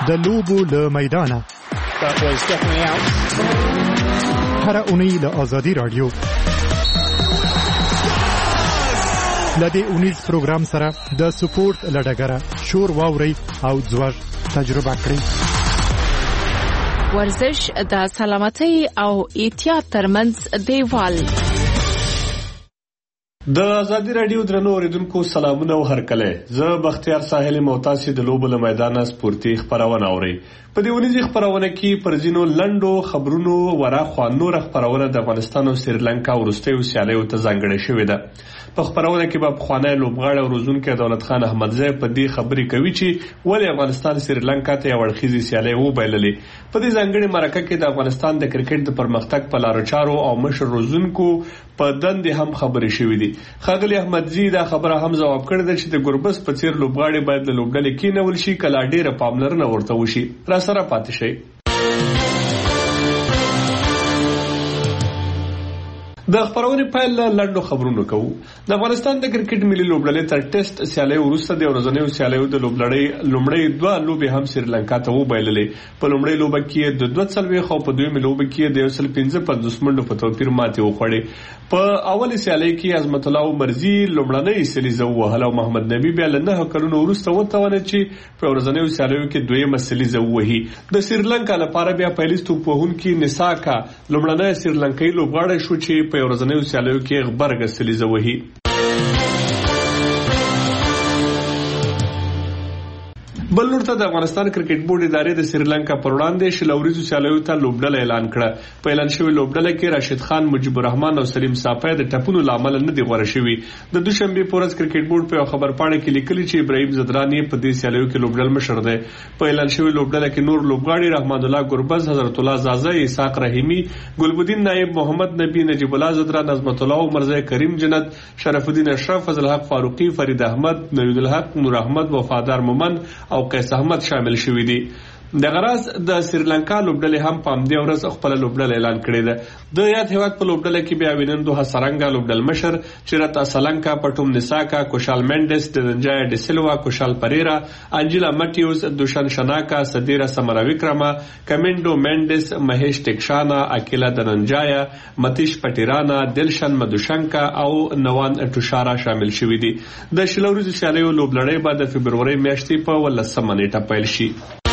د لوبو له میدانه هر اونۍ له آزادي رادیو لدې اونیز پروګرام سره د سپورت لډګره شور واوري او ځوړ تجربه کړئ. ورزش د سلامتۍ او احتیاط ترمنځ دیوال. د آزادي رادیو درنو اوریدونکو سلامونه او هرکله. زه بختیار ساحل موتاسی د لوبو له میدانه سپورتي خبرونه اوري. په دې ونیزي خبرونه کې پرځینو لندو خبرونو وراخوا نور خبرونه د افغانستان او سریلانکا ورستیو سیالیو ته ځانګړې شوې ده. په خبرونه کې به خوانای لوبغاړی او روزونکي دولت خان احمدزی په دې خبرې کوي چې ولې افغانستان سریلانکا ته یو اړخیزي سیالي وبایللې. په دې ځانګړي مرکه کې د افغانستان د کرکټ د پرمختګ په لارو چارو او مشر روزونکو په دندې هم خبرې شوې دي. ښاغلي احمدزی دا خبره هم ځواب کړې ده چې د ګربز په څیر لوبغاړي باید له لوبډلې کېنول شي کله ډیره پاملرنه ورته وشي. را سره پاتې شئ. د خبرونې پایل لندو خبرونو کوو. د افغانستان د کرکټ ملي لوبډلې تر ټیسټ سیالي وروسته د ورځنیو سیالیو د لوبډلې لومړی دوه لوبې هم سریلانکا ته وبایللې. په لومړی لوبه کې د 240 او په دویمه لوبه کې د 155 منډو په توپیر ماتې وخوړې. په اولي سیالي کې عظمت الله مرزي لومړنۍ سلیزه وهله او محمد نبی بیا له 9 کلونو وروسته وتوانه چې په ورځنیو سیالیو کې دویمه سلیزه وهي. د سریلانکا لپاره بیا پیلیستو په هون کې نساکا لومړنۍ سریلانکایي لوبغاړی شو چې په ورځنیو سیالیو کې غبرګه سلیزه وهي. بل لورته د افغانستان کرکټ بورډ ادارې د سریلانکا پر وړاندې شلوريزو سیالیو ته لوبډله اعلان کړه. په اعلان شوی لوبډله کې راشد خان، مجيب الرحمن او سلیم صافی د ټپونو لامل نه دی غوړه شوی. د دوشنبه پورز کرکټ بورډ په خبر پاڼه کې لیکلي چې ابراهیم زدرانی په دې سیالیو کې لوبډل مشر دی. په اعلان شوی لوبډله کې نور لوبغاړي رحمان الله ګربز، حضرت الله زازه، اسحاق رحیمی، ګلبدین نائب، محمد نبی، نجیب الله زدران، عظمت الله مرزا، کریم جنت، شرف الدین اشرف، فضل حق فاروقی، فرید احمد، نوید الحق، نور احمد، وفادار مومن او قیس احمد شامل شوي دي. د غراز د سریلانکا لوبډلې هم په همدې ورځ خپل لوبډله اعلان کړې ده. د یاد هیواد په لوبډله کې بیا وینندو هسرنګا لوبډل مشر، چیرتا سلنکا، پټوم نساکا، کوشال مینډس، دنجای ډسلوا، کوشال پریرا، انجلا مټیوس، دوشن شناکا، صدیرا سمراویکرما، کمنډو مینډس، مهیش ټکشانا، اکیلا دنجایا، متیش پټیرانا، دلشن مدوشنکا او نوان ټوشارا شامل شوي دي. د شلوريزو سیالیو لوبلړۍ به د فبرورۍ میاشتې په 18 نیټه پیل شي.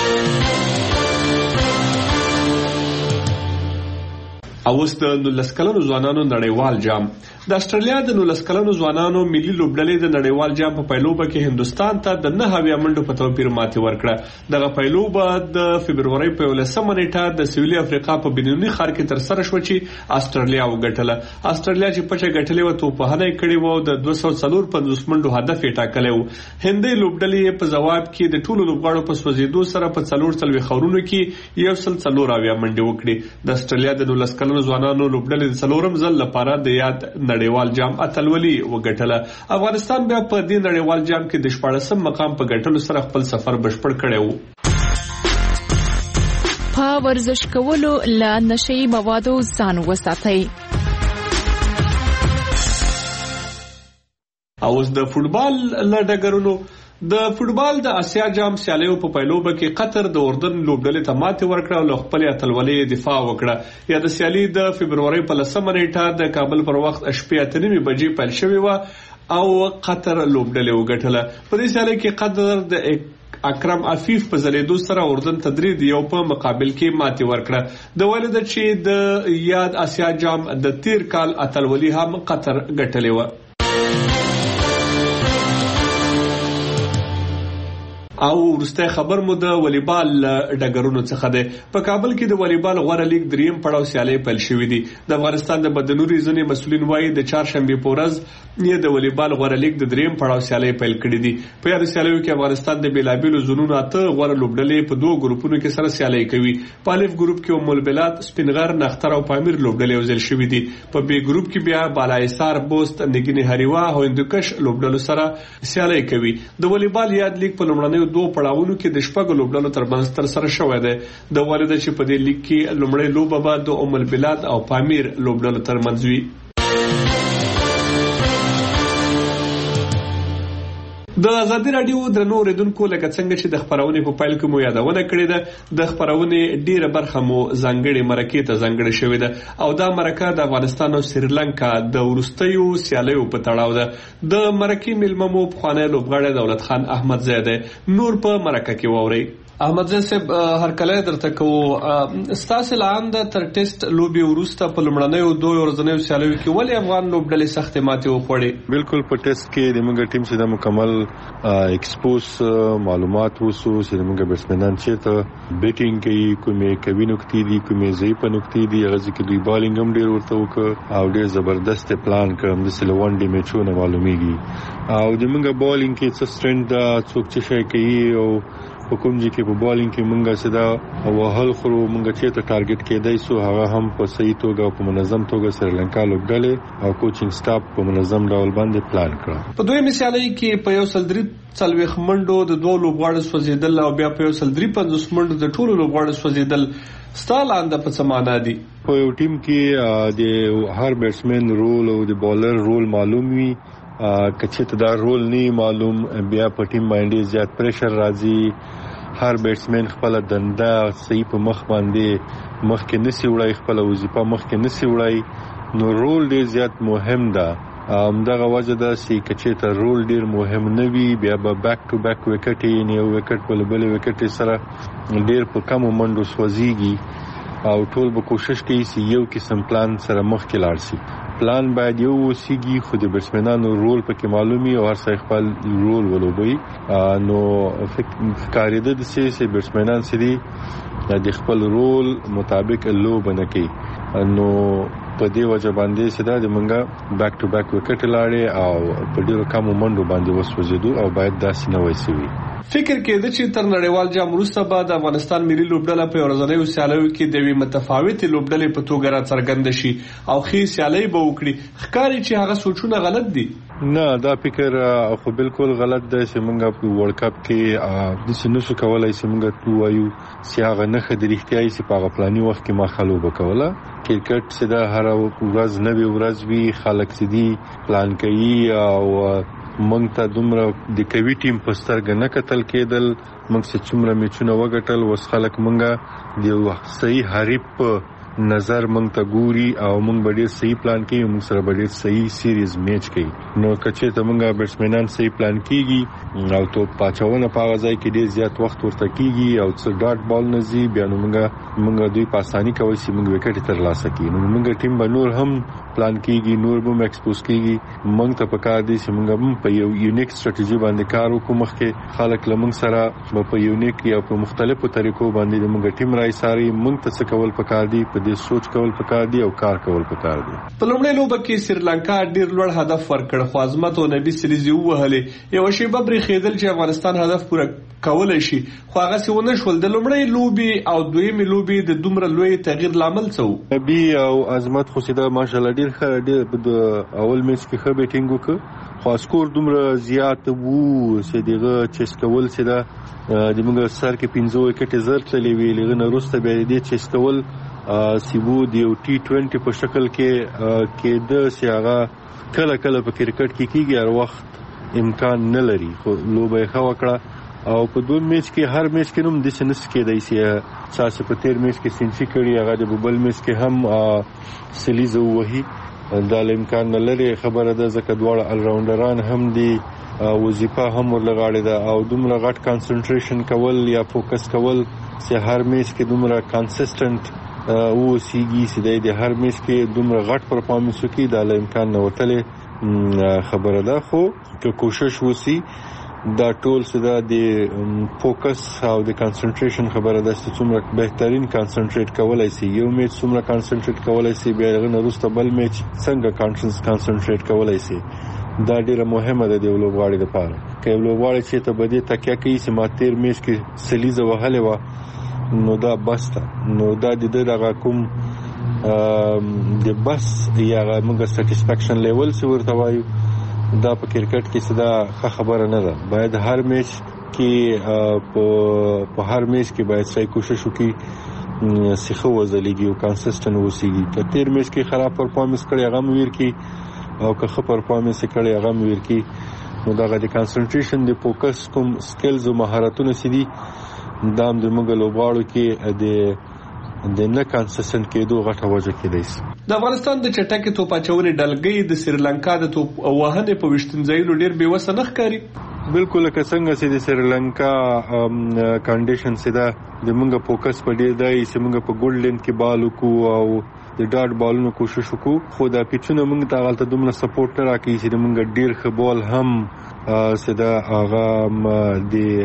اوس د 19 کلنو ځوانانو نړیوال جام. د استرالیا د 19 کلنو ځوانانو ملي لوبډلې د نړیوال جام په پیلوبه کې هندستان ته د 9 منډو په توپیر ماتې ورکړه. دغه پیلوبه د فبرورۍ په 18 نیټه د سویلي افریقا په بنوني ښار کې تر سره شو چې استرالیا وګټله. استرالیا چې پچه ګټلې و توپهنه کړې و او د 254 منډو هدف یې ټاکلی و. هندي لوبډلې په جواب کې د ټولو لوبغاړو په سوځېدو سره په 4 خورونو کې 140 منډې وکړې. د استرالیا د 19 کلنو ځوانانو لوبډلې د 4م ځل لپاره د یاد نړیوال جام اتلولي وګټله. افغانستان بیا په دې نړیوال جام کې د 14م مقام په ګټلو سره خپل سفر بشپړ کړی و. په ورزش کولو له نشي موادو ځان وساتئ. اوس د فوټبال لډګرونو. د فوټبال د اسیا جام سیالیو په پیلوبه کې قطر د اردن لوبډلې ته ماتې ورکړه او خپل اتلولۍ دفاع وکړه. یا د سیالي د فبرورۍ په 10 نیټه د کابل پر وخت 8:30 بجې پیل شوې و او قطر لوبډلې وګټله. په دې سیالي کې قطر د اکرم عفیف په زلیدو سره اردن تدرید یو په مقابل کې ماتې ورکړه. د ولید چې د یاد اسیا جام د تیر کال اتلولي هم قطر ګټلې و. او ورسته خبر مو د والیبال ډګرونو څخه ده. په کابل کې د والیبال غوړه لیګ دریم پړاو سیالي پیل شوې دي. د افغانستان د بدنوري ځنې مسولین وایي د چهارشنبه په ورځ یې د والیبال غوړه لیګ د دریم پړاو سیالي پیل کړې دي. په یاد سیالیو کې افغانستان د بیلابیلو زونونو اته غوړه لوبډلې په دوه ګروپونو کې سره سیالي کوي. په الف ګروپ کې ام البلاد، سپینغر، نختر او پامیر لوبډلې وزل شوې دي. په بی ګروپ کې بیا بالایسار، بوست، نګینی هریوا او هندوکش لوبډلو سره سیالي کوي. د والیبال یاد لیګ په لومړنیو دوه پړاوونو کې د شپږ لوبډلو ترمنځ تر سره شوې ده. د والده چې په دې لیګ کې لومړی لوبه به د ام البلاد او پامیر لوبډلو ترمنځ وي. د ازادي رادیو درنو اوریدونکو لکه څنګه چې د خبرونې په پیل کې مو یادونه کړې ده د خبرونې ډیره برخه مو ځانګړې مرکې ته ځانګړې شوې ده او دا مرکه د افغانستان او سریلانکا د ورستیو سیالیو په تړاو ده د مرکې ملمه مو پخوانی لوبغاړی دولت خان احمد زیده نور په مرکه کې واوري. احمد زیده صاحب هر کله درته کوو ستاسو لاندې تر ټیسټ لوبي ورسته په لمړنیو دوه ورځنیو سیالیو کې ولې افغان لوبډلې سخت ماتې وخوړې؟ بالکل په ټیسټ کې د موږ ټیم سره مکمل ایکسپوز معلومات وسو چې موږ بیټسمنان چې ته بیټینګ کوي کومې کوي نقطې دي کومې ضعیف نقطې دي هغه چې دوی بالینګ هم ډیر ورته وکړ او ډیر زبردست پلان کړم د سلوان ډي میچونه معلومیږي او د موږ بالینګ کې څه سټرنګ دا څوک چې شي کوي او حکومت کې په بالینګ کې مونږه صدا وهل خرو مونږ چې ته ټارګټ کېدای سو هغه هم په صحیح توګه او په منظم توګه سریلانکا لوبډلې او کوچینګ سټاف په منظم ډول باندې پلان کړ. په دوی مثالي کې په یو سل درې څلويخ منډو د دوه لوبغاړو سوځیدل او بیا په یو سل درې 50 منډو د ټولو لوبغاړو سوځیدل ستالاند په سمانا دي. په یو ټیم کې د هر بیټسمن رول او د بالر رول معلوم وي کچې ته دا رول نه معلوم بیا په ټیم باندې زیات پریشر راځي هر بیټسمن خپل دنده صحیح په مخ باندې مخ کې نسی وړای خپل وظیفه مخ کې نسی وړای نو رول ډیر زیات مهم ده همدغه وجه ده چې کچې ته رول ډیر مهم نه وي بیا به بیک ټو بیک وکټ نه وکټ په بل وکټ سره ډیر په کم منډو سوځيږي او ټول به کوشش کوي چې یو قسم پلان سره مخ کې لاړ شي. پلان باید یو وسیږي خو د بیټسمنانو رول پکې معلومي او هر څه خپل رول ولوبي نو فکرېده د سي بیټسمنان سړي د خپل رول مطابق لوب نه کوي نو په دې وجه باندې سدا د منګه بیک ټو بیک وکټ لاړې او په ډیرو کم منډو باندې وسوځېدو او باید داسې نه وایسوي. فکر کېده چې تر نړیوال جام وروسته بعد افغانستان ملي لوبډله په ورځنیو سیالیو کې د وی متفاوتې لوبډلې په توګه را څرګند شي او خې سیالي به وکړي ښکاري چې هغه سوچونه غلط دي. نه دا فکر خو بالکل غلط دی چې موږ په ورلد کپ کې د سنوسو کولای چې موږ وایو چې هغه نه خدای احتیاجي چې په غفلاني وخت کې ما خلوب کوله کرکټ چې دا هر ورځ نوې ورځ وی خلک سدي پلان کوي او مونږ ته دومره د کوي ټیم په سترګه نه کتل کېدل مونږ چې څومره میچونه وګټل وس خلک مونږه د صحیح حریف نظر مونږ ته ګوري او مونږ ډېر صحیح پلان کوي مونږ سره ډېر صحیح سیریز میچ کوي نو کچې ته مونږه بیټسمنان صحیح پلان کیږي او تو پاچاونه په غځای کې ډېر زیات وخت ورته کیږي او څو ډاټ بال نزي بیا نو مونږ دوی په اساني کوي چې مونږ وکټ ترلاسه کړو نو مونږ ټیم به نور هم پلان کیږي نور به ایکسپوز کیږي مونږ ته پکار دي چې مونږ هم په یو یونیک سټریټجی باندې کار وکړو مخکې خلک لمنګ سره په یونیک یا په مختلفو طریقو باندې مونږ ټیم راي ساري مونږ ته څه کول پکار دي د سوچ کول پکار دي او کار کول پکار دي. په لومړۍ لوبه کې سریلانکا ډیر لوړ هدف ورکړ خو عظمت او نبی سلیزي وهلې یو شی ببري خېدل چې افغانستان هدف پوره کولای شي خو هغه څونه شول د لومړۍ لوبي او دویمې لوبي د دومره لوی تغییر لامل څه نبی او عظمت خو سیده ماشاءالله ډیر ښه د اول میچ کې ښه بیټینګ وکړ خو سکور دومره زیات وو چې دغه چیس کول سیده د موږ سر کې 15 وکټ زر تللی وی لغه نه روسته به دې چیس کول سیبو د یو ټي 20 په شکل کې د سیاغه کله کله په کرکټ کې کیږي هر وخت امکان نه لري خو لوبه خو وکړه او په دوه میچ کې هر میچ کې نوم د سنس کېدای شي ساسه په تیر میچ کې سنچي کړی هغه د بل میچ کې هم سلیزه وهي دا امکان نه لري خبره ده ځکه دواړه ال راونډران هم دي وظیفه هم ورلغاړي ده او دومره غټ کانسنټریشن کول یا فوکس کول چې هر میچ کې دومره کنسسټنټ او سیږي چې د هر میچ کې دومره غټ پرفارمنس وکړي دا امکان نه وتلې خبره ده خو که کوشش وسی دا ټول سدا د فوکس او د کنسنټریشن خبره ده چې څومره بهترین کنسنټریټ کولای شي یو میچ څومره کنسنټریټ کولای شي بیا غن وروسته بل میچ څنګه کنسنټریټ کولای شي دا ډیره مهمه ده د لوبغاړي لپاره که لوبغاړي چې ته بده تکیه کوي چې ما تیر میچ کې سلیزه وهلې و نو دا بس ده نو دا د دغه کوم د بس یا موږ سټیسفیکشن لیول څه ورته وایو دا په کرکټ کې صدا خبره نه ده باید هر میچ کې په هر میچ کې باید صحیح کوشش وکړي سیخه وزلیږي او کنسسټنټ وسیږي که تیر میچ کې خراب پرفارمنس کړي هغه مویر کی او که ښه پرفارمنس کړي هغه مویر کی نو دا د کانسنټریشن د فوکس کوم سکلز او مهارتونه سدي دام د موږ لوبغاړو کې د نه کانسسنټ کېدو غټه وجه کېدای. د افغانستان د چټکې توپ اچونې ډلګۍ د سریلانکا د توپ وهنې په وشتنځایلو ډیر بې وسه نه ښکاري. بالکل که څنګه چې د سریلانکا کنډیشن سره د موږ فوکس په ډیر دی چې موږ په ګولډ لین کې بال وکړو او د ډاټ بالونو کوشش وکړو، خو دا پیچونه موږ ته غلطه دومره سپورټ راکړي چې موږ ډیر ښه بال هم سدا هغه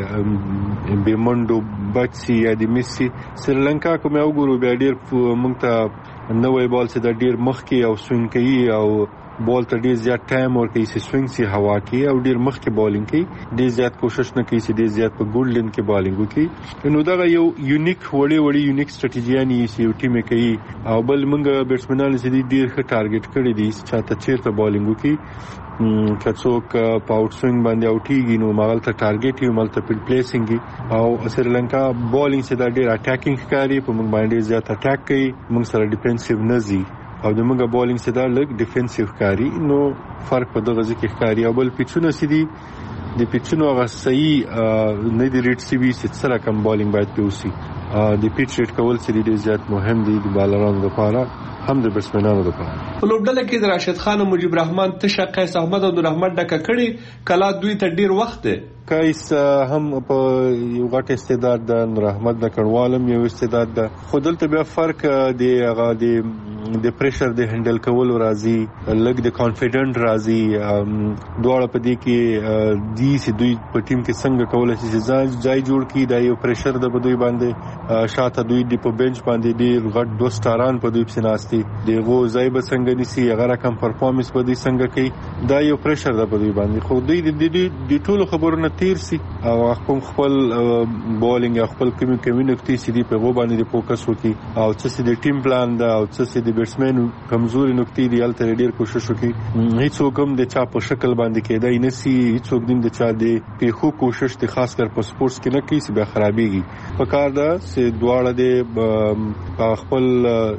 د بیمندو بچي یا د میسي سریلانکا کوم یو ګورو بیا ډیر موږ ته نوې بال سدا ډیر مخ کې او سوینګ کوي او بال ته ډیر زیات ټایم ورکوي چې سوینګ سي هوا کې او ډیر مخ کې بالینګ کوي، ډیر زیات کوشش نه کوي چې ډیر زیات په ګولډ لین کې بالینګ وکړي. نو دا یو یونیک وړي یونیک سټریټیجی چې یو ټیم کوي او بل موږ بیټسمنانو چې ډیر ښه ټارګټ کړی دي چې ته چیرته بالینګ وکړي، کڅوک په آوټ سوینګ باندې اوټیږي نو مال ته ټارګټ یو ملټیپل پلیسینګ او سریلانکا بالینګ چې دا ډیر اٹیکینګ ښکاري، په موږ باندې زیات اٹیک کوي، موږ سره ډیفنسیو نه زی او د موږ بالینګ سره لګ ډیفنسیو ښکاری. نو فرق په دغه ځکه ښکاری او بل پیچونه سدي د پیچونو هغه صحیح نه دی ریټ سی وی چې سره کم بالینګ باید پیوسی د پیچ ریټ کول سړي ډیر زیات مهم دي د بالرانو لپاره هم د بیټسمنانو لپاره. په لوبډله کې د راشد خان او مجيب رحمان تشه قیس احمد او نور احمد ډکه کړي کلا دوی ته ډیر وخت دی. قیس هم په یو غټ استعداد د نور احمد د کډوالم یو استعداد ده، خو دلته بیا فرق دی هغه د پریشر د هندل کول راځي، لګ د کانفیډنٹ راځي، دواړه په دې کې دي چې دوی په ټیم کې څنګه کولای شي ځای جوړ کړي، دا یو پریشر د بدوی باندې شاته دوی د په بنچ باندې ډیر غټ دوه سټاران په دوی په ناشتي دیغه ځای به څنګه نسی هغه رقم پرفارمنس په دوی څنګه کوي، دا یو پریشر د بدوی باندې. خو دوی د ټولو خبرونه تیر سي او خپل بالینګ خپل کومي نقطې سي دی په غو باندې فوکس وکي او چې د ټیم پلان دا او چې د بیټسمن کمزوري نقطې دی الته ډیر کوشش وکي. هیڅ کوم د چا په شکل باندې کېدای نه سي، هیڅ کوم د چا د په خو کوشش د خاص کر په سپورتس کې نه کوي چې به خرابيږي. په کار دا چې دواړه د خپل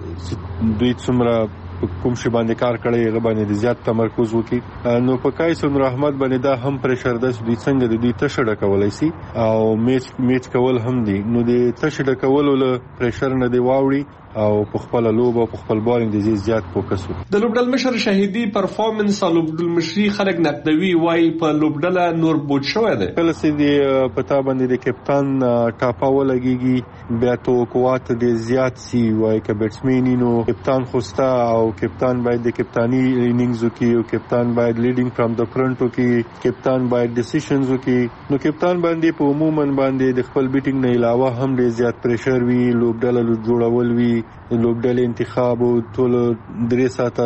دوی څومره کوم شی باندې کار کړی هغه باندې زیات تمرکز وکي. نو په قیس نور احمد باندې دا هم پریشر ده چې دوی څنګه د دوی تشړه کولای شي او میچ کول هم دي. نو د تشړه کولو له پریشر نه دی واوړي او په خپل لوب او په خپل بالینګ د زیات فوکس وکړي. د لوبډل مشر شهیدی پرفارمنس او لوبډل مشري خلک نقدوي وای په لوبډل نور بوت شوی دی. کله چې د پتا باندې د کپتان ټاپا ولګيږي بیا تو قوت د زیات سی وای ک بیټسمن نو کپتان خوستا او کپتان باید د کپتانی انینګز وکي او کپتان باید لیډینګ فرام د فرنٹ وکي، کپتان باید ډیسیژنز وکي. نو کپتان باندې په عموما باندې د خپل بیټینګ نه علاوه هم ډیر زیات پریشر وی، لوبډل جوړول وی، لوبډل انتخاب او ټول درې ساعته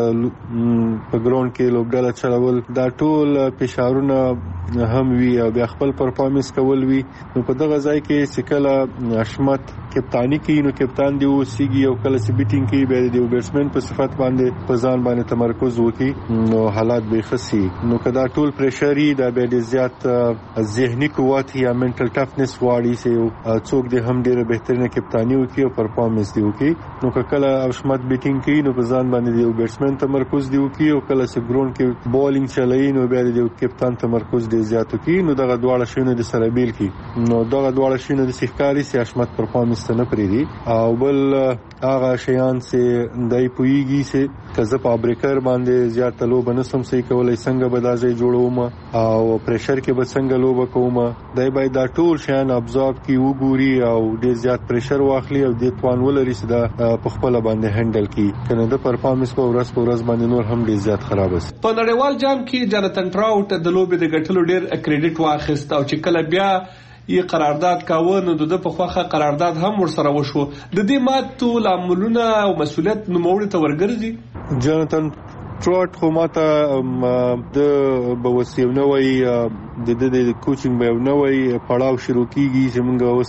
په ګراوند کې لوبډل چلول، دا ټول فشارونه هم وی او بیا خپل پرفارمنس کول وی. نو په دغه ځای کې سکله اشمت کپتانی کوي نو کپتان دی اوسېږي او کله چې بیټینګ کوي به د بیټسمن په صفت باندې په ځان باندې تمرکز وکړي نو حالات به خسي. نو کدا ټول پریشري دا به د زیات ذهني قوت یا منټل ټفنس واړي سي څوک دی هم ډیره بهترینه کپتانی وکړي او پرفارمنس دی وکړي. نو کله اشمت بیټینګ کوي نو په ځان باندې د بیټسمن تمرکز دی وکړي او کله چې ګراوند کې بالینګ چلایي نو بیا د کپتان تمرکز دی زیات وکړي. نو دغه دواړه شونه د سره بیل کی نو دغه دواړه شونه د سیخکاری سي اشمت پرفارمنس نه پریدي او بل هغه شیان چې دای پویږي چې کزه په بریکر باندې زیات لوب نه سم سي کولای څنګه بدازي جوړوم او پریشر کې به څنګه لوب کوم، دای باید دا ټول شیان ابزورب کی وګوري او ډیر زیات پریشر واخلي او د توان ولري چې دا په خپل باندې هندل کی کنه د پرفارمنس په ورځ باندې نور هم ډیر زیات خراب وي. په نړیوال جام کې جاناتن ټراوټ د لوبې د ګټلو ډیر کریډټ واخیست او چې کله بیا یې قرارداد کاوه نو د په خوخه قرارداد هم ورسره وشو. د دې ماتو عاملونه او مسولیت نوموړي ته ورګرځي. جاناتن ټراوټ خو ماته د بوسیو نوې د کوچینګ به نوې پړاو شروع کیږي چې موږ اوس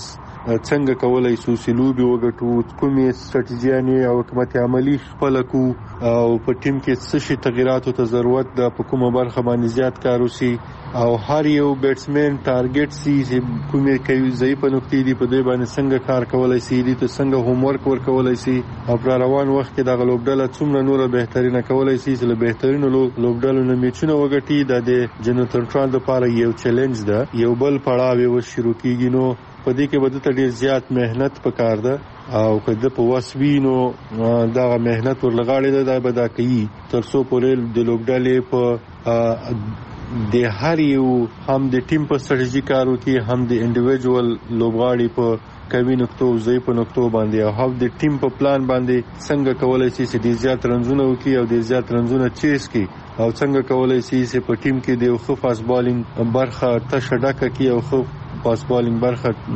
څنګه کولای شو چې لوبي وګټو، کومې ستراتیژیانې او حکمت عملی خپل کو او په ټیم کې څه شي تغیراتو ته ضرورت ده، په کومه برخه باندې زیات کار وشي او هر یو بیټسمن ټارګټ سي چې کومې کوي ضعیف نقطې دي په دې باندې څنګه کار کولای شي، دي ته څنګه هوم ورک ورکولای شي او پر روان وخت کې د لوبډله څومره نور بهترینه کولای شي چې له بهترینو لوبډلو نه میچونه وګټي. د جنرال ټرانټ لپاره یو چیلنج ده، یو بل پړاو و شروع کیږي، نو په دې کې به د ډېر زیات مهنت پکار ده او کله په واسوینو دا مهنت ورلغاړي ده به دا کوي تر څو پورې د لوبډلې په د هر یو هم د ټیم په ستراتیژي کارو کې هم د انډیویډوال لوبغاړي په کوي نقطو ضعیف نقطو باندې او هم د ټیم په پلان باندې څنګه کولای شي چې د زیات رنزونه وکړي او د زیات رنزونه چیس کړي او څنګه کولای شي چې په ټیم کې د خو فاست بالینګ برخه تشډکه کوي او خو فاست بالینګ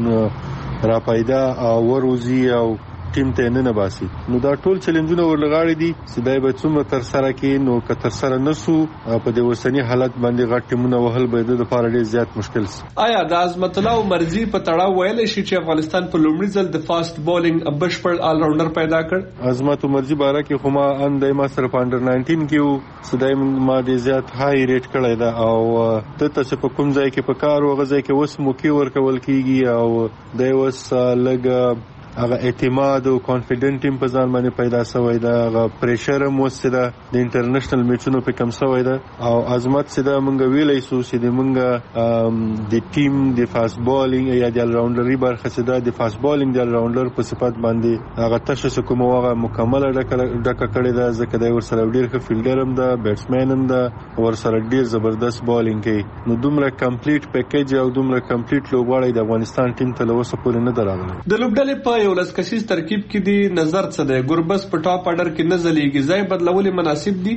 برخه را پیدا او وروزی او ټیم ته نه باسي. نو دا ټول چیلنجونه ورلغاړي دي چې دای به څومره تر سره کې نو که تر سره نسو په دې وسنی حالت باندې غټ ټیمونه وهل به د لپاره ډیر زیات مشکل سي. آیا د عظمت الله مرزي په تړاو ویل شي چې افغانستان په لومړي ځل د فاست بالینګ بشپړ آل راونډر پیدا کړ؟ عظمت مرزي باره کې خو ما ان دای ما سره په انډر 19 کې سدای ما ډیر زیات های ریټ کړی دا او د تاسو په کوم ځای کې په کار وغځي کې وس موکي ورکول کیږي او دای وس لګ هغه اعتماد او کانفیډنټ ټیم په ځان باندې پیدا شوی دا، هغه پریشر مو سره د انټرنیشنل میچونو په کم شوی دا او عظمت سره مونږ ویلای شو چې د مونږ د ټیم د فاست بالینګ یا د آل راونډري برخه سره د فاست بالینګ د آل راونډر په صفت باندې هغه تشخیص کوم هغه مکمل ډکه کړی دا ځکه دا ور سره ډیر ښه فیلډر هم دا بیټسمن هم دا ور سره ډیر زبردست بالینګ کوي. نو دومره کمپلیټ پیکیج او دومره کمپلیټ لوبغاړی د افغانستان ټیم ته لوسه پورې نه دراغلی. د لوبډلې په یو لس کسیز ترکیب کې دی نظر څه دی؟ ګوربس په ټاپ اډر کې نه ځلېږي، ځای بدلول مناسب دي؟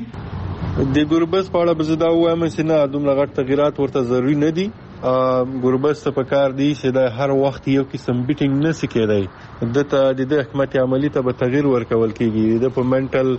د ګوربس په اړه به زه دا وایم چې نه دومره غټ تغیرات ورته ضروري نه دي. ګوربس ته پکار دی چې د هر وخت یو قسم بیټینګ نه سکیدای، دته د حکمت عملی ته به تغییر ورکول کیږي، د په منټل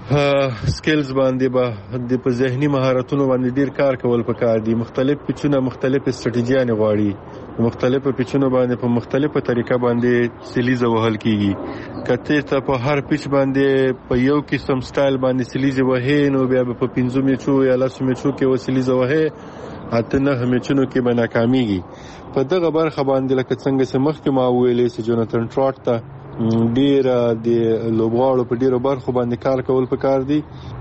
سکلز باندې به د په ذهني مهارتونو باندې ډیر کار کول پکار دي. مختلف پیچونه مختلف استراتیژیانه غواړي، مختلفه پیچونه باندې په مختلفه طریقه باندې سلیزه وهل کیږي. کته ته په هر پیچ باندې په یو قسم سټایل باندې سلیزه وهې نو بیا په 15 میچو یا 10 میچو کې وسلیزه وهې اته نه میچونو کې به ناکامیږي. په دغه برخه باندې لکه څنګه چې مخکې ما ویلې چې جوناتان ټراټ ته ډیر د لوبغاړو په ډیرو برخو باندې کار کول پکار دي،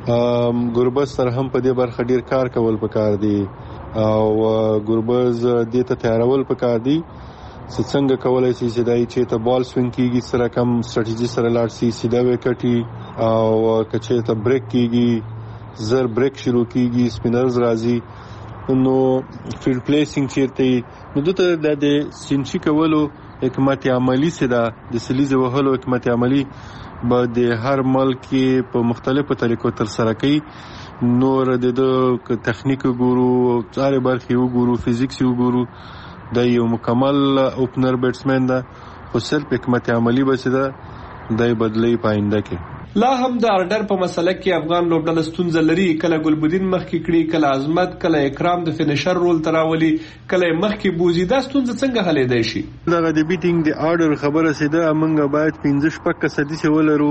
ګوربز سره هم په دې برخه ډیر کار کول پکار دي او ګوربز دې ته تیارول پکار دي چې څنګه کولای شي چې دای چې ته بال سوینګ کیږي سره کم ستراتیژي سره لاړ شي سیده وکټي او کچې ته بریک کیږي زر بریک شروع کیږي سپینرز راځي نو فیلډ پلیسینګ چیرته نو دته د سینچی کولو حکمت عملی سره د سلیزه وهلو حکمت عملی به د هر ملک په مختلفو طریقو تر سره کوي. نور د تخنیک ګورو، چارې برخې وګورو، فزیکس وګورو، د یو مکمل اوپنر بیټسمن ده خو صرف حکمت عملی بس ده دای بدلی پاینده کې. لا هم د اردر په مسله کې افغان لوبډله ستونزه لري، کله ګلبدین مخکې کړي، کله عظمت، کله اکرام د فینیشر رول تراولي، کله مخکې بوزي. دا ستونزه څنګه حلېدای شي؟ دغه د بیټینګ د اردر خبره سیده موږ باید 15 کسدي چې ولرو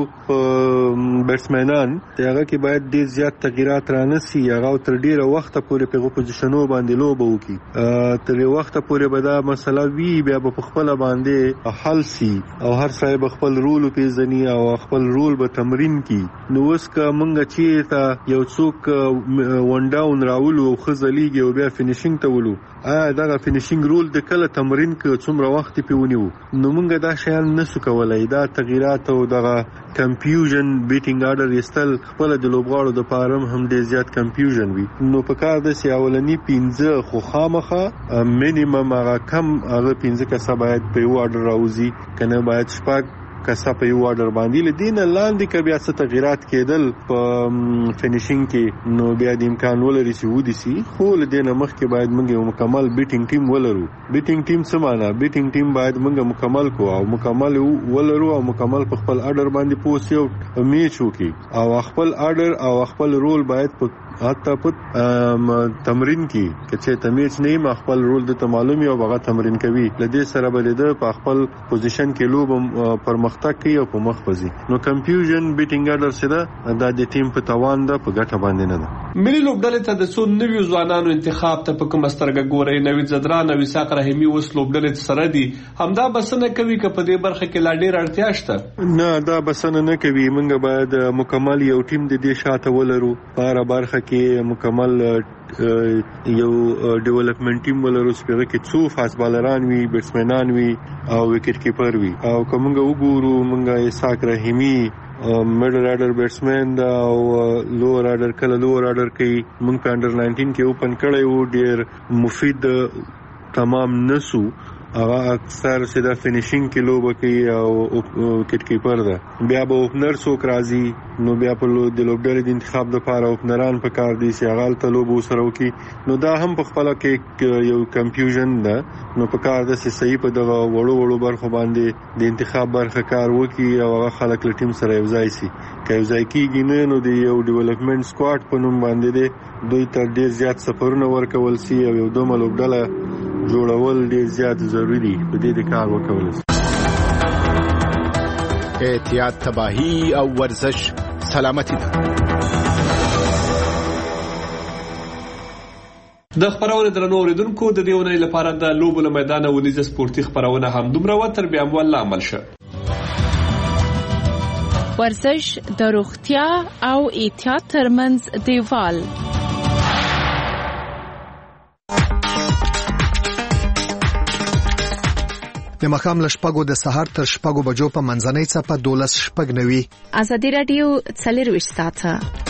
بیټسمنان هغه کې باید ډیر زیات تغیرات رانسي، هغه تر ډیره وخت پورې په پوزیشنو باندې لوب وکړي، تر وخت پورې به دا مسله وی بیا په خپل باندې حل سي او هر صاحب خپل رول پیژني او خپل رول به تمرین کی. نو اوس که مونږ چې تا یو څوک ون ډاون راولو او خزلېږي او بیا فینیشینګ ته ولو، دغه فینیشینګ رول د کله تمرین کې څومره وخت پیونیو نو مونږ دا شیان نسو کولای. دا تغیرات او دغه کنفیوژن بیټینګ اډر یستل خپل د لوبغاړو د پارم هم ډیر زیات کنفیوژن وي. نو په کار د سیاولنی 15 خو خامخه مینیمم هغه کم هغه 15 کسه باید په یو اډر راوځي، کنه باید شپږ کسه په یو اډر باندې لدین لاندې ک بیا څه تغیرات کېدل په فینیشینګ کې نو بیا د امکان ولري چې ودی سي. خو لدین مخکې باید موږ یو مکمل بیټینګ ټیم ولرو. بیټینګ ټیم څه معنا؟ بیټینګ ټیم باید موږ مکمل کو او مکمل ولرو او مکمل په خپل اډر باندې پوسیو میچ وکي او خپل اډر او خپل رول باید په حتی په تمرین کې چې تمیز نه ما خپل رول د معلومي او هغه تمرین کوي لدې سره بل د په خپل پوزیشن کې لوب پرمختګ کوي او په مخ پزي نو کنفیوژن بیټینګ اډر سره د ټیم په توان ده په ګټه باندې نه ده. ملي لوبډلې ته د څو نویو ځوانانو انتخاب ته په کوم سترګه ګوري؟ نوید زدران او اسحاق رحیمي اوس لوبډلې سره دي، همدا بسنه کوي که په دې برخه کې لا ډیر اړتیا شته؟ نه دا بسنه نه کوي، موږ باید مکمل یو ټیم د دې شاته ولرو، په برخه کې مکمل یو ډیولپمنٹ ټیم ولرو چې کې څو فاست بالران وي، بیټسمنان وي او وکټ کیپر وي. او کومه وګورو موږ اسحاق رحیمي میډل آرډر بیټسمن دا او لوور آرډر کله لوور آرډر کوي، موږ په انډر 19 کې اوپن کړی وو، ډیر مفید تمام نسو، هغه اکثر سیده فینیشینګ کې لوب کوي او وکټ کیپر ده. بیا به اوپنر څوک راځي نو بیا په د لوبډلې د انتخاب لپاره اوپنران په کار دي چې هغه ته لوب وسره وکي، نو دا هم په خپل کې یو کنفیوژن ده. نو په کار د صحیح په دغه وړو برخو باندې د انتخاب برخه کار وکي او هغه خلک له ټیم سره یو ځای شي. که یو ځای کېږي نه نو د یو ډیولپمنٹ سکواډ په نوم باندې دوی تر ډیر زیات سفرونه ورکول شي او یو دومره لوبډله جوړول ډیر زیات ضروری دي په دې د کار وکول شي. احتیاط، تباہی او ورزش سلامتی ده. د خبرونه درنو اوریدونکو د دیونې لپاره د لوبو له میدان ونیزه سپورتي خبرونه هم دومره وتر بیا مول عمل شه. ورزش د روغتیا او احتیاط ترمنځ دیوال. د مخام لشپګو د سحر تر شپګو بجو په منځنۍ څپه 12 شپګ نوي. ازادي رادیو 24 ساعته.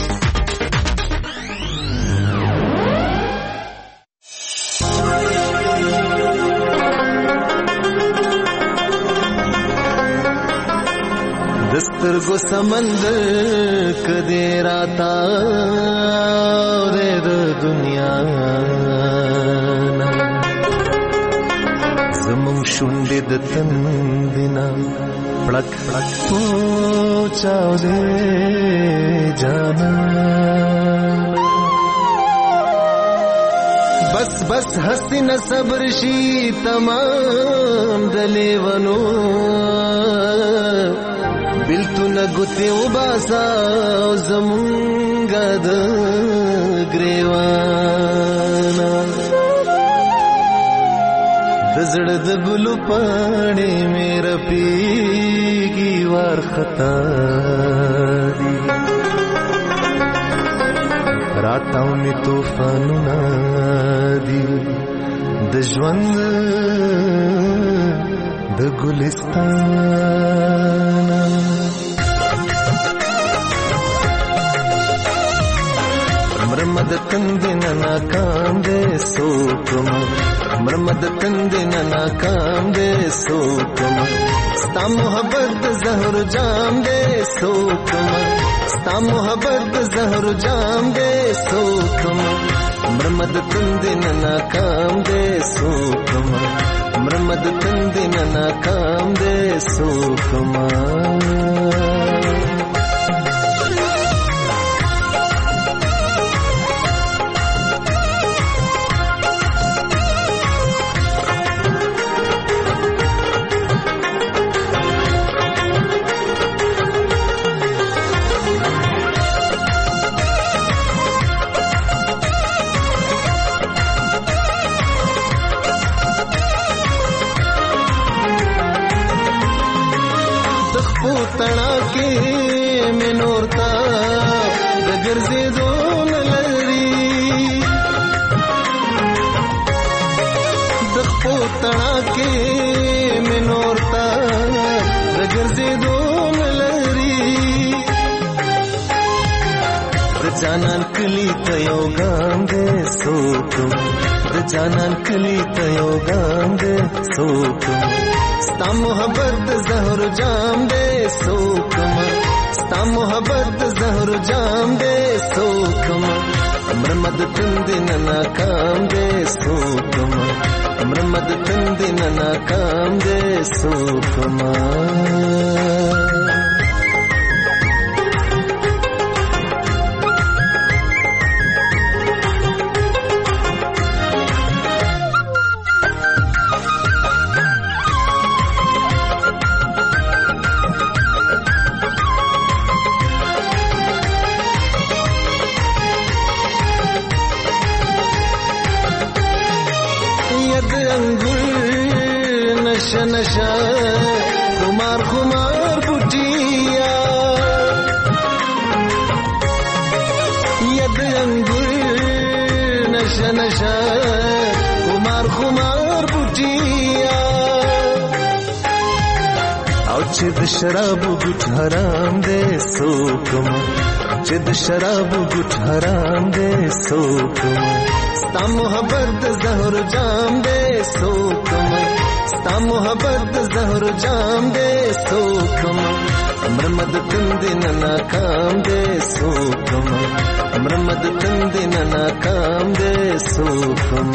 دسترګو سمندر کدی راتا د دنیا زمون شونډې د تندینا پړک پړک پوچاو دې جانا بس بس حسین صبر شي تمام دلیونو بلتون گوتی و باسا زمونگا د گریوانا دزڑ دگلو پانے میرا پیگی وار خطا دی راتاو می توفانونا دی دجوند د ګلستان مرمد تندنا ناکام دے سوکم مرمد تندنا ناکام دے سوکم ستا محبت زہر جام دے سوکم ستا محبت زہر جام دے سوکم مرمد تندنا ناکام دے سوکم مرمد تندنا ناکام دے سوکما تنا کے میں نورتا دگر سے دون لری دخپو تنا کے میں نورتا دگر سے دون لری جانان کلی تیو گام دے سوکم جانان کلی تیو گام دے سوکم ستا محبت زہر جام دے سوکم ستا محبت زہر جام دے سوکم مرمد تندنا ناکام دے سوکم مرمد تندنا ناکام دے سوکم خمار خمار بوټیا ید انګور نشه نشه خمار خمار بوټیا او چې د شراب ګټ حرام دې سوکم چې د شراب ګټ حرام دې سوکم ستا محبت د زهر جام دې سوکم ستا محبت د زهر جام دې سوکم مرمد تند نه ناکام دې سوکم مرمد تند نه ناکام دې سوکم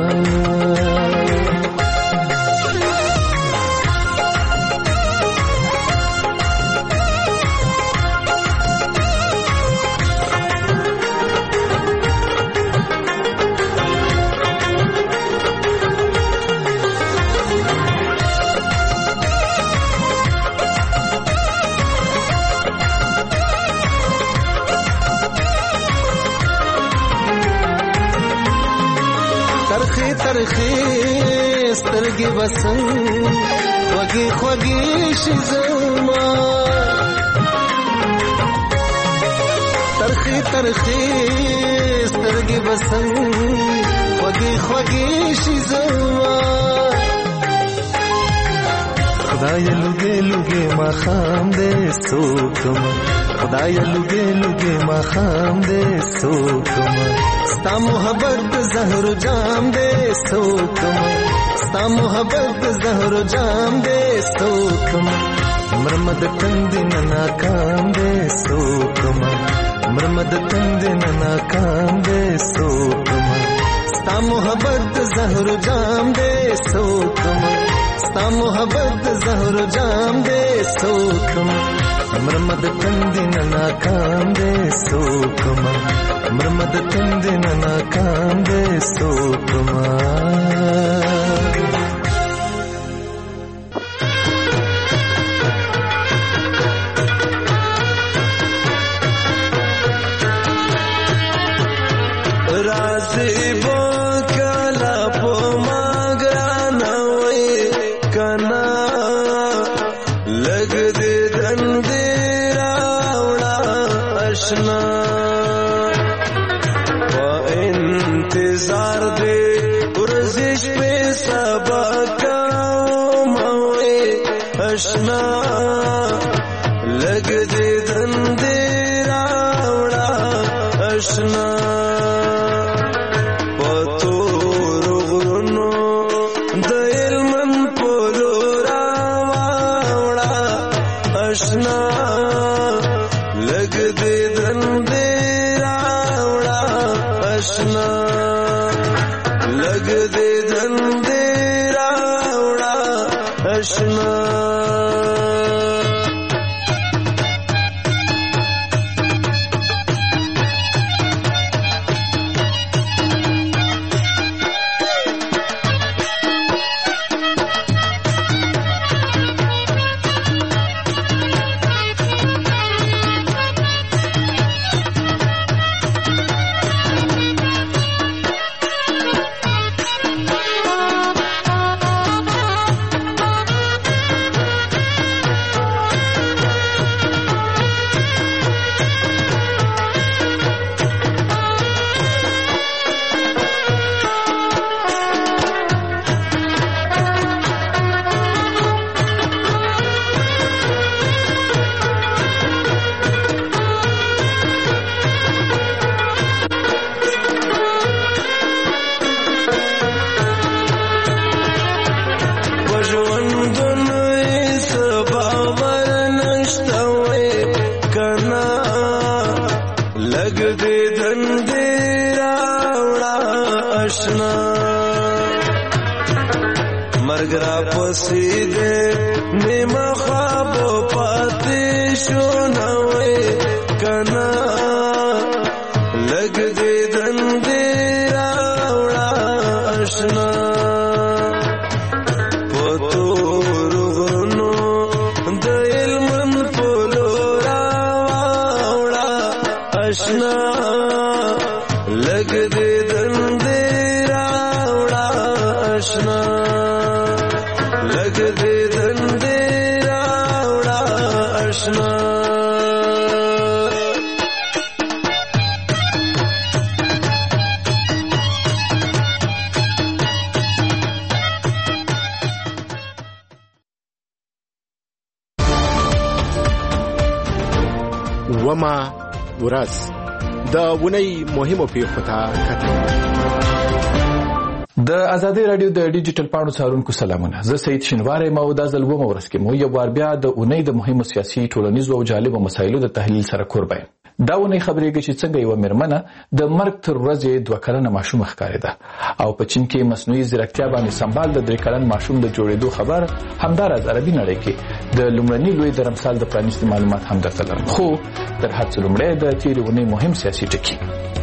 ترخی سترګې وسنګ خوږې خوږې شي زما ترخی سترګې وسنګ خوږې خوږې شي زما خدای لږه لږه ما خام دې سوکم خدای لږه لږه ما خام دې سوکم ستا محبت زهر جام دې سوکم ستا محبت زهر جام دې سوکم مرمد تند نه ناکام دې سوکم مرمد تند نه ناکام دې سوکم ستا محبت زهر جام دې سوکم ستا محبت زهر جام دې سوکم مرمد تند نه ناکام دې سوکم مرمد تند نه ناکام دې سوکم رازي بوکلا په ماګرانه وې کنا لګ دې دندې راوړه آشنا انتظار دے ورزش پہ سبا کام ہوئے اشنا لگ دے دندے راوڑا اشنا پتو رغرنو دل من پولو راوڑا اشنا لگ دے دندے راوڑا اشنا لگ دے دندے راوڑا اشنا مرګرا پسیده نیمه خواب پاتې شو نوې کنا لګ دې دندې راوړه آشنا پتو رغنو د علم پلو راوړه آشنا لګ دې دندې راوړه آشنا لگ دے دندے را دومه ورځ د اونۍ مهمو پیښو ته کتل. د ازادي رادیو د ډیجیټل پاڼو څارونکو سلامونه. زه سید شینواری مو د ځلومه ورځ کې مو یو بار بیا د اونۍ د مهمو سیاسي ټولنیزو او جالبو مسایلو د تحلیل سره قربان. دا اونۍ خبرېږي چې څنګه یو مېرمنه د مرګ تر ورځې 2 کلنه ماشوم ښکارېده او په چین کې مصنوعي ځیرکتیا باندې سمبال د 3 کلن ماشوم د جوړېدو خبر همداراز عربي نړۍ کې د لومړني لوی درمسال د پرانیستي معلومات هم درته لرم. خو تر هر څه لومړی د تېرې اونۍ مهم سیاسي ټکي.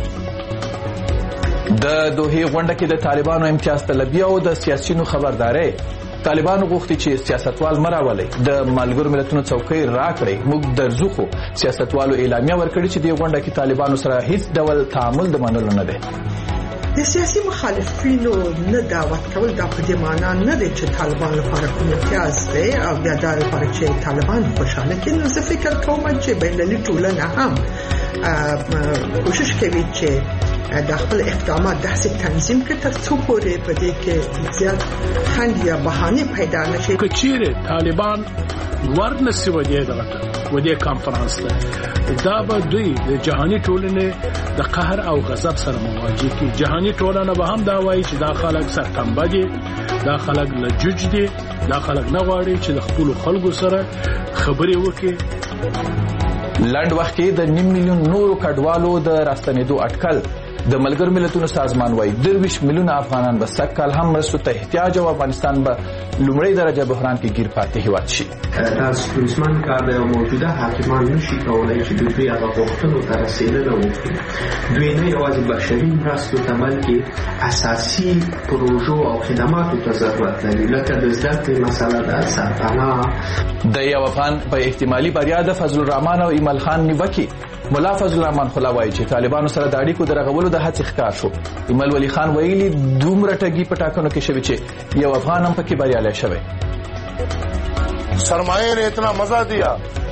د دوحې غونډه کې د طالبانو امتیاز طلبي او د سیاسيونو خبرداري. طالبانو غوښتي چې سیاستوال مراولي د ملګرو ملتونو څوکۍ راکړي. موږ درځو خو سیاستوالو اعلامیه ورکړي چې د غونډه کې طالبانو سره هیڅ ډول تعامل د منلو نه دی. د سیاسي مخالفینو نه دعوت کول دا په دې معنی نه دی چې طالبان لپاره کوم امتیاز دی او یا دا لپاره چې طالبان خوشاله کړي. نو زه فکر کوم چې بین‌المللي ټولنه هم کوشش کوي چې د خپل اقدامات داسې تنظیم کړي تر څو پورې په دې کې زیات خنډ یا بهانه پیدا نشي. که چیرې طالبان ورنسي ودې کانفرنس ته دا به دوی د جهاني ټولنې د قهر او غضب سره مواجه کی. جهاني ټولنه به هم دا وایي چې دا خلک سرتنبه دي، دا خلک لجوج دي، دا خلک نه غواړي چې د خپل خلکو سره خبرې وکړي. لنډ وخت کې د 9 میلیون نورو کډوالو د راستنېدو اټکل. د ملګرو ملتونو سازمان وايي 23 میلیونه افغانان به سکهال هم مرستو ته احتیاج او افغانستان به لومړی درجه بحران کې گیر پاتې هیواد شي. تاسو کومسمان کار د موجوده حاکمان نشي کولای چې دوی هغه غوښتنو ته رسیدنه وکړي. دوی نه یوازې بشري مرستو ته بلکې اساسي پروژو او خدماتو ته ضرورت لري، لکه د زده کړې مسله ده، سرپناه. د یو افغان په احتمالي بریا د فضل الرحمن او ایمل خان نیوکه. مولا فضل الرحمن خلا وایي چې طالبانو سره د اړیکو درغولو د هڅې ښکار شو. ایمل ولی خان ویلي دومره ټګي په ټاکنو کې شوی چې یو افغان هم پکې بریالی شوی. सरमाए ने इतना मजा दिया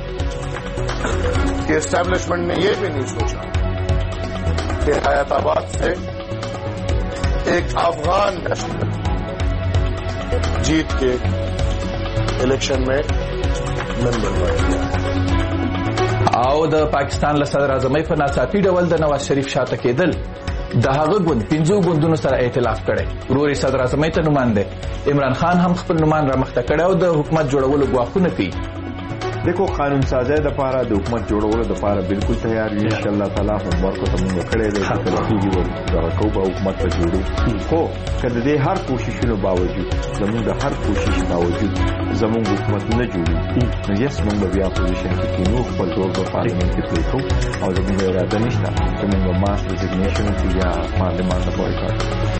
कि एस्टैब्लिशमेंट ने ये भी नहीं सोचा कि हैदराबाद से एक अफगान नेशनल जीत के इलेक्शन में मेंबर बन गया. او د پاکستان له صدر اعظم په ناڅاپي ډول د نواز شریف شاته کېدل. د هغه ګوند 5 ګوندونو سره ائتلاف کړي. وروري صدر اعظم ته نمائنده عمران خان هم خپل نومان را مخته کړي او د حکومت جوړولو غواخونه کوي. देखो कानून साजे د پاره د حکومت جوړولو د پاره بالکل تیار یو. ان شاء الله تعالی هم ورکو ته موږ کړی دی چې کلیږي دا کومه حکومت ته جوړو. خو کله دې هر کوششونو باوجود زموږ د هر کوشش باوجود زموږ حکومت نه جوړي. نو یس موږ بیا پوزیشن کې کینو خپل ډول په پارلیمنت کې پریکو او زموږ اراده نشته چې موږ ماس ریزګنیشن یا پارلیمنت بایکاټ.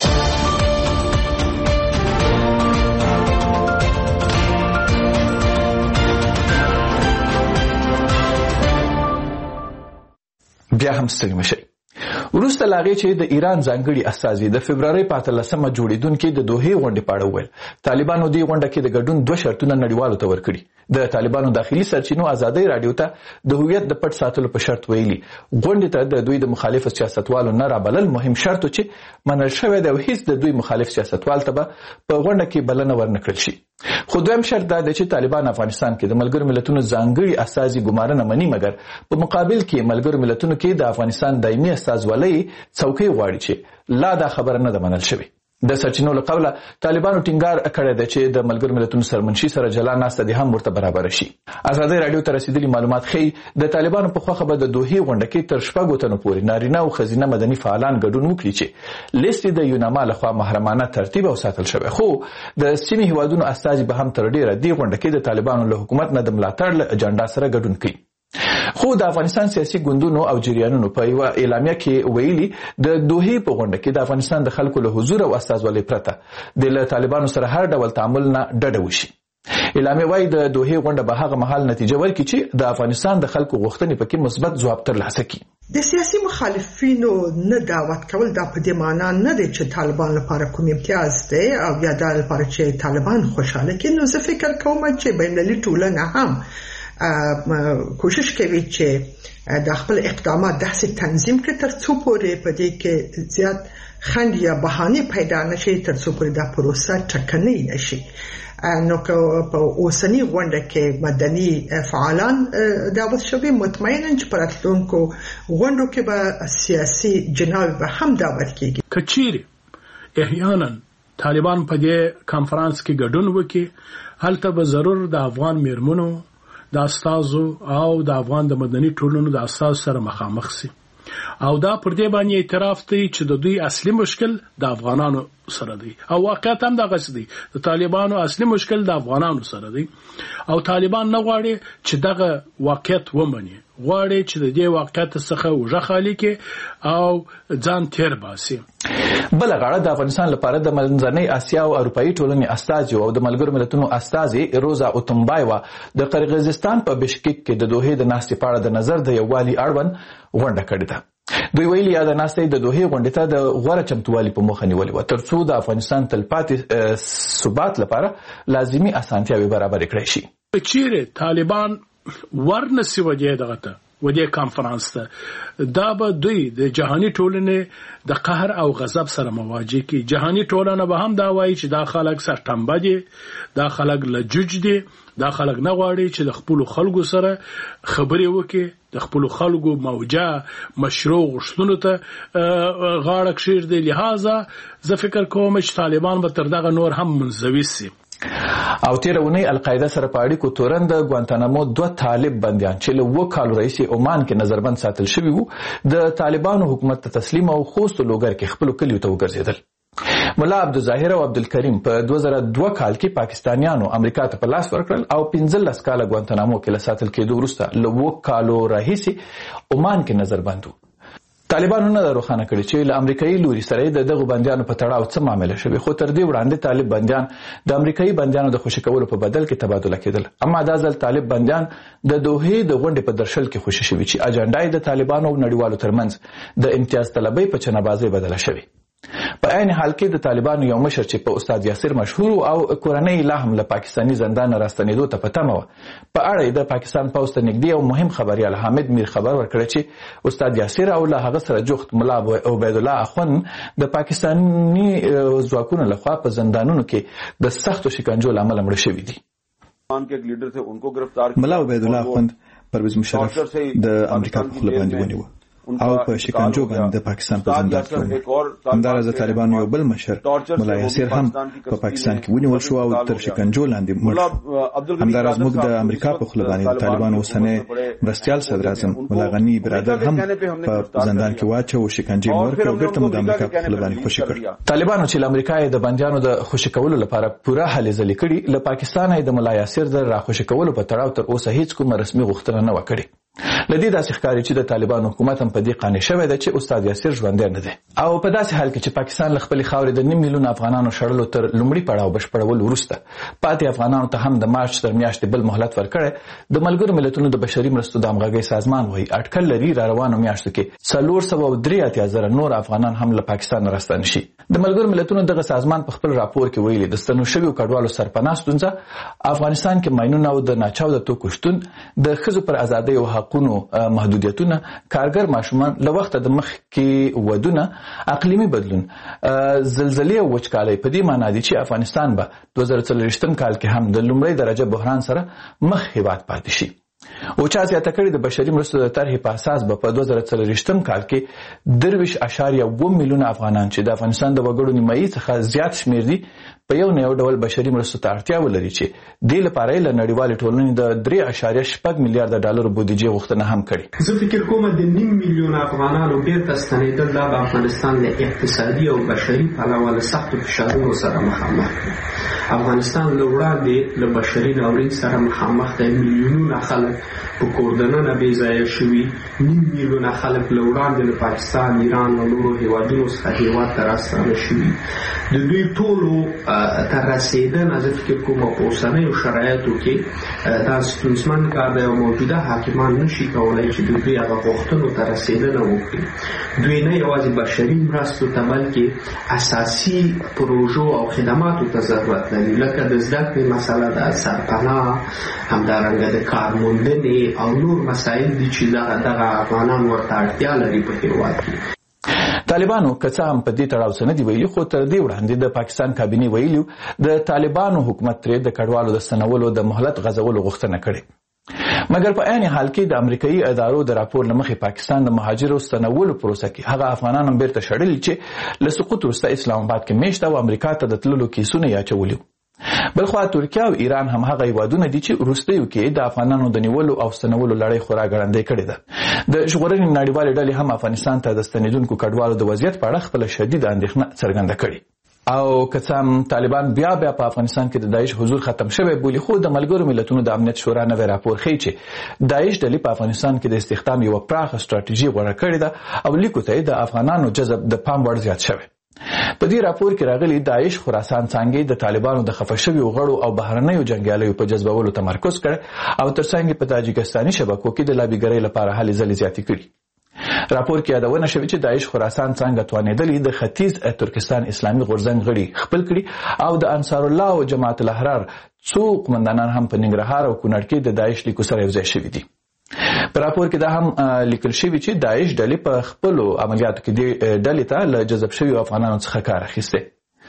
بیا هم ستړي مشي. وروسته لاغې چې د ایران ځانګړي استازي د فبرवरी 15 جوړیدونکو د دوحې غونډې په اړه ویل. طالبانو دی غونډه کې د ګډون 2 شرطونه نړیوالو ته ورکړي. د طالبانو داخلي سرچینو ازادي رادیو ته د هویت د پټ ساتلو په شرط ویلي. غونډې ته د دوی د مخالف سیاستوالو نه رابلل مهم شرط چې منل شوی دی او هیڅ د دوی مخالف سیاستوال ته په غونډه کې بلنه ورنکړل شي. خو دویم شرط دا دی چې طالبان افغانستان کې د ملګرو ملتونو ځانګړي استازي ګمارنه مني، مګر په مقابل کې ملګرو ملتونو کې د افغانستان دایمي استازولۍ څوکۍ غواړي چې لا دا خبره نه ده منل شوې. د سرچینو له قوله طالبانو ټینګار کړی دی چې د ملګرو ملتونو سرمنشي سره جلا ناسته دي هم ورته برابر شي. ازادي رادیو ته رسیدلي معلومات ښیي د طالبانو په خوخه به د دوحې غونډه کې تر 6 تنو پورې نارینه او ښځینه مدني فعالان ګډون وکړي چې لیست د یوناما لخوا محرمانه ترتیب او ساتل شوی. خو د سیمې هیوادونو استازي به هم تر ډیره دی غونډه کې د طالبانو له حکومت نه د ملاتړ اجنډا سره ګډون کوي. خو د افغانستان سیاسي ګوندونو او جریانونو په یو اعلامیه کې ویلي د دوحې په غونډه کې د افغانستان د خلکو له حضور او استازولۍ پرته د طالبانو سره هر ډول تعامل نه ډډه وشي. اعلامیه وايي د دوحې غونډه به هغه مهال نتیجه ورکړي چې د افغانستان د خلکو غوښتنې پکې مثبت ځواب ترلاسه کړي. د سیاسي مخالفینو نه دعوت کول دا په دې معنی نه دی چې طالبان لپاره کوم امتیاز دی او یا دا لپاره چې طالبان خوشاله کړي. نو زه فکر کوم چې بین‌المللي ټولنه هم کوشش کوي چې د خپل اقدامات داسې تنظیم کړي تر څو پورې په دې کې زیات خنډ یا بهانه پیدا نشي، تر څو پورې دا پروسه ټکنۍ نشي. نو په اوسنی غونډه کې مدني فعالان دعوت شوي مطمئنا چې په راتلونکو غونډو کې به سیاسي جناب به هم دعوت کیږي. کچيري احیانا طالبان په دې کانفرنس کې ګډون وکړي هلته به ضرور د افغان میرمنو د استازو او د افغان د مدني ټولنو د استازو سره مخامخ شي او دا پر دې باندې اعتراف دی چې د دوی اصلي مشکل د افغانانو سره دی او واقعیت هم دغه څه دی. د طالبانو اصلي مشکل د افغانانو سره دی او طالبان نه غواړي چې دغه واقعیت ومني، غواړي چې د دې واقعیت څخه وژه خالي کړي او ځان تیر باسي. بل غاړه د افغانستان لپاره د منځنۍ اسیا او اروپאי ټولنې استاذ او د ملګرو ملتونو استاذ روزا اوتمبایوا د قرغیزستان په بشکیک کې د دوحې د ناستې په اړه د نظر د یووالي اړوند غونډه کړې ده. دوی ویلي یا د ناستې د دوحې غونډې ته د غوړه چمتووالي په موخه نیولې و ترڅو د افغانستان تلپاتې ثبات لپاره لازمي اسانتیاوې برابر کړي شي. چیرې طالبان ورنسي وجه دغه ته ودې کانفرنس ته دا به دوی د جهاني ټولنې د قهر او غضب سره مواجه کی. جهاني ټولنه به هم دا وایي چې دا خلک سرټمبه دي، دا خلک لجوج دي، دا خلک نه غواړي چې د خپل خلکو سره خبرې وکړي، د خپل خلکو موجه مشروع غوښتنو ته غاړه کښېږدي. لہذا زه فکر کوم چې طالبان به تر دغه نور هم منزوي سي. او تیر اونۍ القاعده سره په اړیکو تورن د ګوانتانامو 2 طالب بنديان چې له 2 کالو رئیس عمان کې نظربند ساتل شوی وو د طالبانو حکومت ته تسلیم او خوست لوګر کې خپل کلیو ته وګرځیدل. مولا عبدالظاهر او عبدالکریم په 2002 کال کې پاکستانیانو امریکا ته په لاس ورکړل او 15 کاله ګوانتانامو کې لساتل کېدو وروسته له 2 کالو رئیس عمان کې نظربند وو. طالبانو نه روښانه کړي چې له امریکایي لوري سره د دغه بنديانو په تړاو څه معاملې شوه، خو تر دې وړاندې طالب بنديان د امریکایي بنديانو د خوشی کولو په بدل کې تبادله کېدل. اما دا ځل طالب بنديان د دوحې د غونډې په درشل کې خوشی شوي چې اجنډا یې د طالبانو او نړیوالو ترمنځ د امتیاز طلبۍ په چنه‌بازۍ بدله شوه. په عین حال کې د طالبانو یو مشر چې په استاد یاسر مشهور او کورنۍ لا هم له پاکستاني زندان راستنېدو ته پته مو په اړه د پاکستان پوسټ نږدې او مهم خبريال حامد میر خبر ورکړ چې استاد یاسر او له هغه سره جوخت مولا عبید الله اخون د پاکستاني ځواکونو لخوا په زندانونو کې د سختو شکنجو لامل مړ شوي دي. مولا عبید الله اخون پرویز مشرف د امریکا په خله باندې ونیو او په شکنجو باندې د پاکستان په زندان کې همدارس طالبانو یو بل مشر مولا یاسر هم په پاکستان کې ونیول شو او تر شکنجو لاندې مړ. همدارس موږ د امریکا په خله باندې د طالبانو اوسنۍ مرستیال صدر اعظم مولا غنی برادر هم په زندان کې واچو او شکنجې ورکړ او بیرته د امریکا په خله باندې خوشی کړ. طالبانو چې امریکا د بنديانو د خوشی کولو لپاره پوره هلې ځلې کړي، له پاکستان د مولا یاسر د راخوشی کولو په تړاو تر اوسه هیڅ کوم رسمي غوښتنه نه وکړي. لدې داسې ښکاري چې د طالبانو حکومت هم په دې قانع شوی دی چې استاد یاسر ژوندی نه دی او په داسې حال کې چې پاکستان له خپلې خاورې د 9 میلیون افغانانو شړلو تر لومړي پړاو بشپړول وروسته پاتې افغانانو ته هم د مارچ تر میاشتې بل مهلت ورکړی. د ملګرو ملتونو د بشري مرستو د همغږۍ سازمان وایي اټکل لري را روانو میاشتو کې 483,000 نور افغانان هم له پاکستان راستانه شي. د ملګرو ملتونو دغه سازمان په خپل راپور کې ویلي د ستنو شویو کډوالو سرپناه ستونزه افغانستان کې ماینونه او د ناچاو د توکو شتون، د ښځو پر ازادۍ او حقونو محدودیتونه، کارګر ماشومان، له وخته د مخ کې ودونه، اقلیمي بدلون، زلزلې او وچکالۍ په دې معنی دي چې افغانستان به 2040 کال کې هم د لومړۍ درجه بحران سره مخ هیواد پاتې شي. او چا زیاته کړي د بشري مرستو د طرحې په اساس به په 2040 کال کې 23.2 میلیون افغانان چې د افغانستان د وګړو نیمایي څخه زیات شمیر دي په یو نه یو ډول بشري مرستو ته اړتیا ولري چې دې لپاره له نړیوالې ټولنې د 3.6 میلیارډ ډالر بودیجه غوښتنه هم کړې. زه فکر کوم د 9 میلیون افغانانو بیرته ستنېدل د افغانستان له اقتصادي او بشري پلوه له سختو فشارونو سره مخامخ دي. افغانستان له وړاندې له بشري ناورین سره مخامخ دی. میلیونونه خلک په کوردنه بې ځایه شوي، 9 میلیونه خلک له وړاندې له پاکستان، ایران او نورو هیوادونو څخه هیواد ته راستانه شوي. د دوی ټولو تر رسیدنه زه فکر کوم په اوسنیو شرایطو کې دا ستونزمن کار دی او موجوده حاکمان نشي کولی چې د دوی هغه غوښتنو ته رسیدنه وکړي. دوی نه یوازې بشري مرستو ته بلکې اساسي پروژو او خدماتو ته ضرورت لري، لکه د زده کړې مسله ده، سرپناه، همدارنګه د کار موندنې او نور مسایل دي چې دغه افغانان ورته اړتیا لري په هیواد کې. طالبانو که څه هم په دې تړاو څه نه دي ویلي، خو تر دې وړاندې د پاکستان کابینې ویلي د طالبانو حکومت ترې د کډوالو د ستنولو د مهلت غځولو غوښتنه کړې. مګر په عین حال کې د امریکایي ادارو د راپور له مخې پاکستان د مهاجرو ستنولو پروسه کې هغه افغانان هم بیرته شړلي چې له سقوط وروسته اسلام آباد کې میشت او امریکا ته د تللو کیسونه یې اچولي. بلخوا ترکیه او ایران هم هغه هیوادونه دي چې وروستیو کې د افغانانو د نیولو او ستنولو لړۍ خورا ګړندۍ کړې ده. د ژغورنې نړیوالې ډلې هم افغانستان ته د ستنېدونکو کډوالو د وضعیت په اړه خپله شدیده اندېښنه څرګنده کړې. او که څه هم طالبان بیا په افغانستان کې د داعش حضور ختم شوی بولي، خو د ملګرو ملتونو د امنیت شورا نوی راپور ښیي چې داعش ډلې په افغانستان کې د استخدام یوه پراخه ستراتیژي غوره کړې ده او لیکو ته د افغانانو جذب د پام وړ زیات شوی. په دې راپور کې راغلي داعش خراسان څانګې د طالبانو د خفه شویو غړو او بهرنیو جنګیالیو په جذبولو تمرکز کړی او ترڅنګ په تاجکستاني شبکو کې د لابیګرۍ لپاره هلې ځلې زیاتې کړي. راپور کې یادونه شوې چې داعش خراسان څنګه توانېدلې د ختیځ ترکستان اسلامي غورځنګ غړي خپل کړي او د انصار الله او جماعت الاحرار څو قومندانان هم په ننګرهار او کونړ کې د داعش لیکو سره یوځای شوي دي. په راپور کې دا هم لیکل شوي چې داعش ډلې په خپلو عملیاتو کې دې ډلې ته له جذب شویو افغانانو څخه کار اخیستی.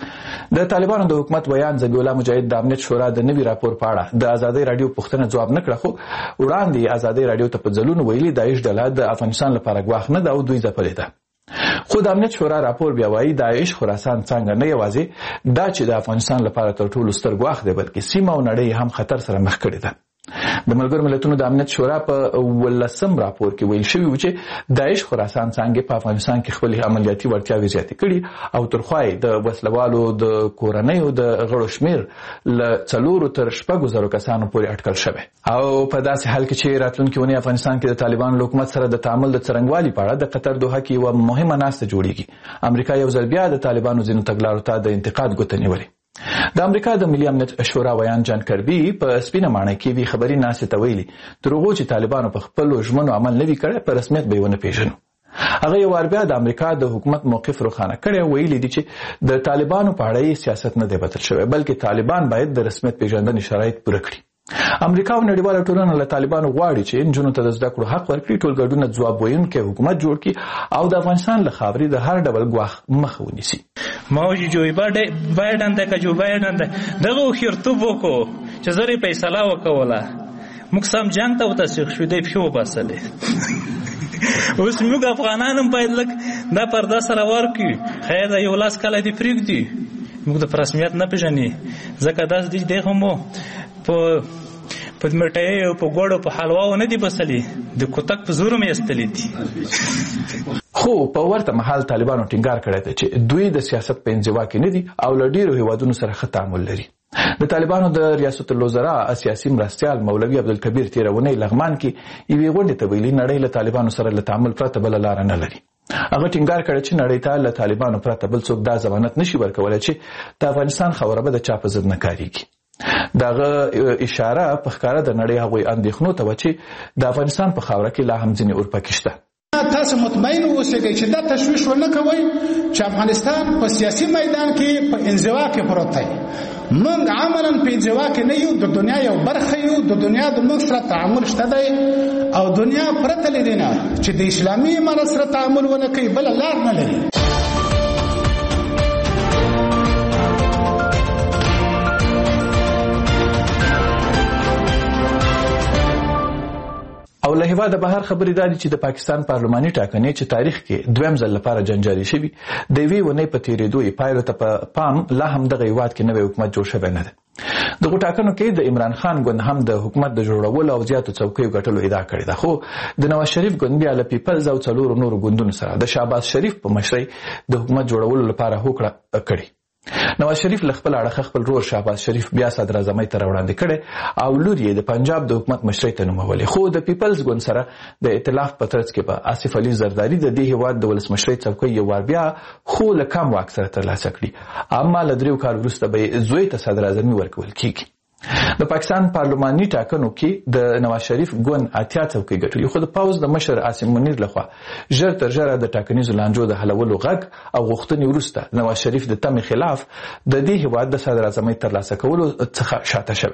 د طالبانو د حکومت ویان ذبیح الله مجاهد د امنیت شورا د نوي راپور په اړه د ازادۍ راډیو پوښتنه ځواب نه کړه، خو وړاندې ازادۍ راډیو ته په ځلونو ویلي داعش ډله د افغانستان لپاره ګواښ نه ده او دوی ځپلې ده. خو د امنیت شورا راپور بیا وایي داعش خراسان څنګه نه یوازې دا چې د افغانستان لپاره تر ټولو ستر ګواښ دی، بلکې سیمه او نړۍ هم خطر سره مخ کړې ده. د ملګرو ملتونو د امنیت شورا په 18 راپور کې ویل شوي و چې داعش خراسان څنګه په افغانستان کې خپل عملیاتي وړتیاوې زیاتې کړي او ترخوا د وسلوالو د کورنیو د غړو شمیر له 4 تر 6,000 کسانو پورې اټکل شوی. او په داسې حال کې چې راتلونکي ونې افغانستان کې د طالبانو حکومت سره د تعامل د څرنګوالي په اړه د قطر دوحه کې یوه مهمه ناسته جوړیږي. امریکا یو ځل بیا د طالبانو ځینو تګلارو ته د انتقاد ګوته نیولې. د امریکا د ملي امنیت شورا ویان جان کربي په سپینه ماڼۍ کې وی خبري ناسې ته ویلي تر هغو چې طالبانو په خپلو ژمنو عمل نه وي کړی په رسمیت به یې ونه پېژنو. هغه یو وار بیا د امریکا د حکومت موقف روښانه کړی او ویلي دي چې د طالبانو په اړه یې سیاست نه دی بدل شوی، بلکې طالبان باید د رسمیت پېژندنې شرایط پوره کړي. امریکا او نړیواله ټولنه له طالبانو غواړي چې نجونو ته د زده کړو حق ورکړي، ټولګډونه ځواب ویونکی حکومت جوړ کړي او د افغانستان له خاورې د هر ډول ګواښ مخه ونیسي. موجی جو بایدن ده که جو بایدن ده دغه خیرتوب وکړو چې زری فیصله وکوله موږ سم جنگ ته وتسخ شو دی په وباسلې اوس موږ افغانان هم باید لک دا پرده سره ورکړي خیر یو لاس کله دی پرېږدي موږ د رسمیت نه پیژنې ځکه داس دی دغه مو په مټۍ او په ګوړو په حلواو نه دی بسلې د کوتک په زور مې استلې دي. خو په ورته مهال طالبانو ټینګار کړی دی چې دوی د سیاست په انزوا کې نه دي او له ډیرو هیوادونو سره ښه تعامل لري. د طالبانو د ریاست الوزرا سیاسي مرستیال مولوي عبدالکبیر تېره اونۍ لغمان کې یوې غونډې ته ویلي نړۍ له طالبانو سره له تعامل پرته بله لاره نه لري. هغه ټینګار کړی چې نړۍ ته له طالبانو پرته بل څوک دا ضمانت نشي ورکولی چې د افغانستان خاوره به د چا په ضد نه کارېږي. دغه اشاره په ښکاره د نړۍ هغوی اندېښنو ته وه چې د افغانستان په خاوره کې لا هم ځینې اورپکي شته. تاسو مطمئن اوسئ چې دا تشویش ونه کوئ چې افغانستان په سیاسي میدان کې په انزوا کې پروت دی. موږ عملاً په انزوا کې نه یو، د دنیا یو برخه یو، د دنیا د موږ سره تعامل شته دی او دنیا پرته له دې نه چې د اسلامي امارت سره تعامل ونه کوي بله لار نه لري. او له هیواده بهر خبرې دا دي چې د پاکستان پارلماني ټاکنې چې تاریخ کې دویم ځل لپاره جنجالي شوي د یوې اونۍ په تېرېدو یې پایلو ته په پام لا هم دغه هیواد کې نوی حکومت جوړ شوی نه دی. دغو ټاکنو کې د عمران خان ګوند هم د حکومت د جوړولو او زیاتو څوکیو ګټلو ادعا کړې ده، خو د نواز شریف ګوند بیا له پیپلز او 4 نورو ګوندونو سره د شهباز شریف په مشرۍ د حکومت جوړولو لپاره هوکړه کړې. نواز شریف له خپل اړخه خپل ورور شهباز شریف بیا صدر اعظمۍ ته راوړاندې کړی او لور یې د پنجاب د حکومت مشرۍ ته نومولې. خو د پیپلز ګوند سره د ائتلاف په ترڅ کې به آصف علي زرداري د دې هیواد د ولسمشرۍ څوکۍ یو وار بیا خو له کم واک سره ترلاسه کړي، اما له 3 کال وروسته به زوی ته صدر اعظمي ورکول کیږي. د پاکستان پارلماني ټاکنو کې د نواز شریف ګوند 80 څوکۍ ګټلې، خو د پاوز د مشر عاصم منیر لخوا ژر تر ژره د ټاکنیزو لانجو د حلولو غږ او غوښتنې وروسته نواز شریف د تمې خلاف د دې هیواد د صدر اعظمۍ ترلاسه کولو څخه شاته شوی.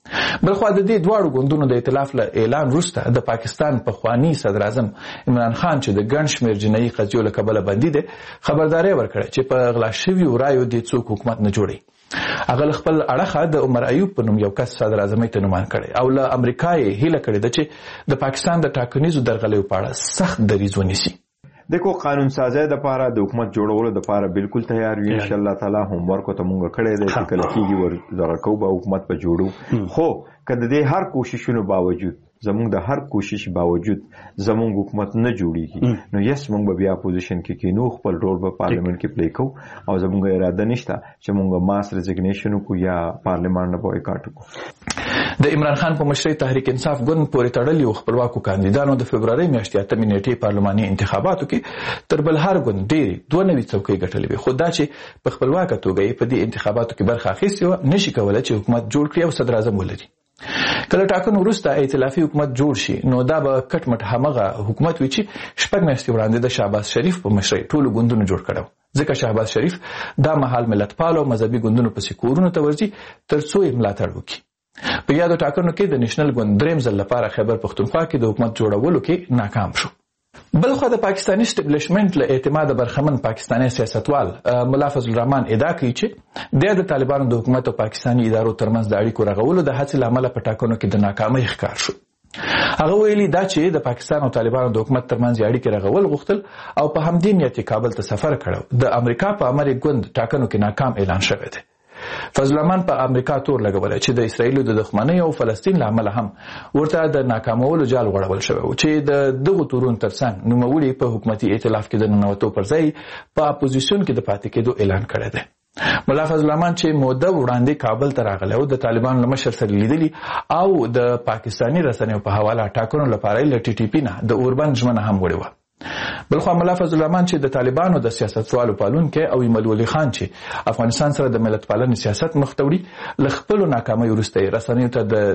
بلخوا د دې دواړو ګوندونو د ائتلاف له اعلان وروسته د پاکستان پخوانی صدر اعظم عمران خان چې د ګڼ شمېر جنایي قضیو له کبله بندي دی خبرداری ورکړه چې په غلا شویو رایو دې څوک حکومت نه جوړي. هغه خپل اړخه د عمر ایوب په نوم یو کس صدر اعظم ته نومان کړي او له امریکا یې هیله کړې ده چې د پاکستان د ټاکنیزو درغلیو په اړه سخت دریځ ونیسي. دغه قانون سازی د لپاره د حکومت جوړولو د لپاره بالکل تیار یو ان شاء الله تعالی هم ورکو ته مونږ کړی دی چې کله کېږي ورغه کو به حکومت په جوړو. خو کله د هر کوششونو باوجود زمونږ د هر کوشش باوجود زمونږ حکومت نه جوړیږي نو یس مونږ به بیا اپوزیشن کې کینو خپل رول په پارلیمنت کې پلی کوو او زمونږ اراده نشته چې مونږ ماس ریزګنیشن کو یا پارلیمان نه بوایکاټ وکړو. د عمران خان په مشرۍ تحریک انصاف ګوند پورې تړلي خپلواکو کاندیدانو د فبرवरी میاشتې 8 نیټې پارلماني انتخاباتو کې تر بل هر ګوند ډېری 92 څوکۍ ګټلې وي. خو دا چې په خپلواکه توګه په دې انتخاباتو کې برخه اخیستې و نشي کولای چې حکومت جوړ کړي او صدر اعظم ولري. کله ټاکنو وروسته ائتلافي حکومت جوړ شي نو دا به کټ مټ همغه حکومت وي چې شپږ میاشتې وړاندې د شهباز شریف په مشرۍ ټولو ګوندونو جوړ کړو. ځکه شهباز شریف دا مهال ملتپال او مذهبي ګوندونو پسې کورونو ته ورځي ترڅو یې ملاتړ وکړي. په یادو ټاکنو کې د نېشنل ګوند دریم ځل لپاره خیبر پښتونخوا کې د حکومت جوړولو کې ناکام شو. بلخوا د پاکستاني اسټابلیشمنت له اعتماد برخمن پاکستاني سیاستوال ملا فضل الرحمن ادعا کوي چې د طالبانو د حکومت او پاکستاني ادارو ترمنځ د اړیکو رغولو د هڅې له امله په ټاکنو کې د ناکامۍ ښکار شو. هغه ویلي دا چې د پاکستان او طالبانو د حکومت ترمنځ اړیکې رغول غوښتل او په همدې نیت کابل ته سفر کړو. د امریکا په امر ګوند ټاکنو کې ناکام اعلان شوی دی. فضل الرحمن په امریکا تور لګولای چې د اسرایل د دښمنۍ او فلسطین لامل هم ورته د ناکامولو جال غوړول شوی او چې د دغه تورون ترڅنګ نوموړي په حکومتي ائتلاف کې د ننوتو پر ځای په اپوزیشن کې د پاتې کېدو اعلان کړی دی. ملا فضل الرحمن چې موده وړاندې کابل ته راغلی او د طالبانو له مشر سره لیدلی او د پاکستاني رسنیو په حواله ټاکنو لپاره له ټي ټي پی نه د اوربند ژمنه هم وړې وه. بلخوا ملا فضل الرحمن چې د طالبانو د سیاستوالو پالونکی او ایمل ولی خان چې افغانستان سره د ملت پالنې سیاست مخ ته وړي له خپلو ناکامۍ وروسته رسنیو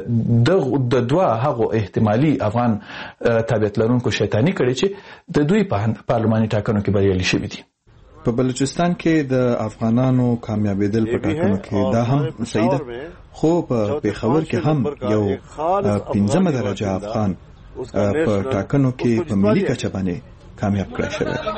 ته د دوه هغو احتمالي افغان تابعیت لرونکو شیطاني کړي چې د دوی په پارلماني ټاکنو کې بریالي شوي دي. په بلوچستان کې د افغانانو کامیابیدل په ټاکنو کې دا هم صحیح ده خو په پیښور کې هم یو 15 درجه افغان په ټاکنو کې په ملي کچه باندې کامیاب کړی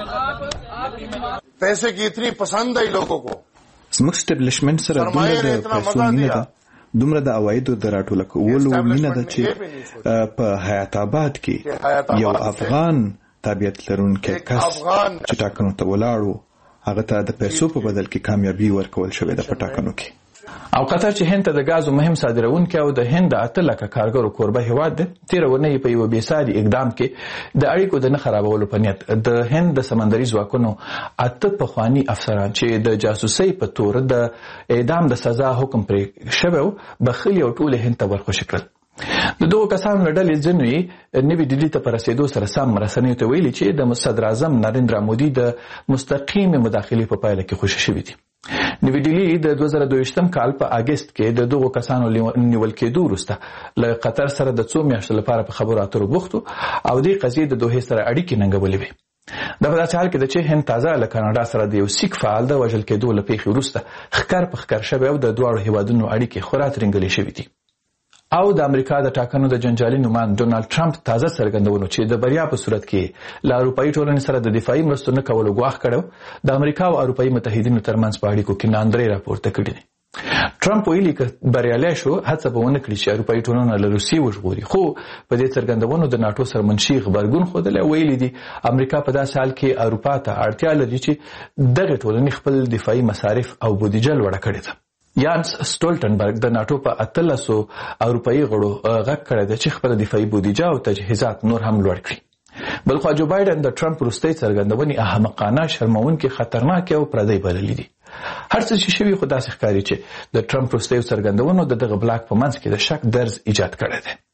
شوی. پیسے کی اتنی پسند ہے لوگوں کو زموږ اسټابلیشمنت سره دومره د پیسو مینه ده دومره د عوایدو د راټوله کولو مینه ده چې په حیات آباد کې یو افغان تابعیت لرونکی کس چې ټاکنو ته ولاړو هغه ته د پیسو په بدل کې کامیابی ورکول شوې ده په ټاکنو کې. او قطر چې هند ته د غازو مهم صادرونکی او د هند 8 لکه کارګرو کوربه هیواد دی تیر ونې په یو بیساري اقدام کې د اړیکو د نه خرابولو په نیت د هند د سمندري ځواکونو 8 پخوانی افسران چې د جاسوسۍ په تور د اعدام د سزا حکم پرې شوی بخلي او ټول هند ته ورخوشي کړل. د دوه کسانو لړل ځنوي نوی ډیلی ته پر رسیدو سره سم رسنیو ته ویلي چې د صدر اعظم نریندرا مودي د مستقیم مداخلې په پایله کې خوشی شوی دي. نوی ډیلی د 2022 کال په اگست کې د دوه کسانو نیول کېدو وروسته له قطر سره د 2 میاشتو لپاره په خبرو اترو بوختو او د قضیې د دوه سره اړیکې ننګولې وي. د په داسې حال کې د چې هند تازه له کاناډا سره د یو سیک فعال د وژل کېدو له پیښې وروسته ښکار په ښکار شوی او د دواړو هیوادونو اړیکې خورا ترنګلې شوې دي. او د امریکا د ټاکنو د جنجالي نومان ډونالد ټرمپ تازه څرګندونو چې د بریا په صورت کې له اروپאי ټولنې سره د دفاعي مرستو نه کولو غواخ کړو د امریکا او اروپאי متحدینو ترمنځ په اړیکو کې ناندرې راپورته کړي دي. ټرمپ ویلي چې بریالي شو هڅه به ونه کړي چې اروپאי ټولنه له روسیې وژغوري خو په دې څرګندونو د ناتو سره منشي غبرګون خوده ویلي دي امریکا په داسې حال کې اروپا ته اړتیا لري چې دغه ټولنې خپل دفاعي مصارف او بودیجه لوړه کړي ده. یانس سټولټنبرګ د ناتو په 1300 اروپאי غړو غږ کړی دی چې خپل دفاعي بودیجه او تجهیزات نور هم لوړ کړي. بلخو جو بایدن د ټرمپ وروستۍ څرګندونې احمقانه شرمونکې خطرناکې او پردی بللې دي. هر څه چې شوي خو داسې ښکاري چې د ټرمپ وروستۍ څرګندونو د دغه بلاک په منځ کې د شک درز ایجاد کړی دی.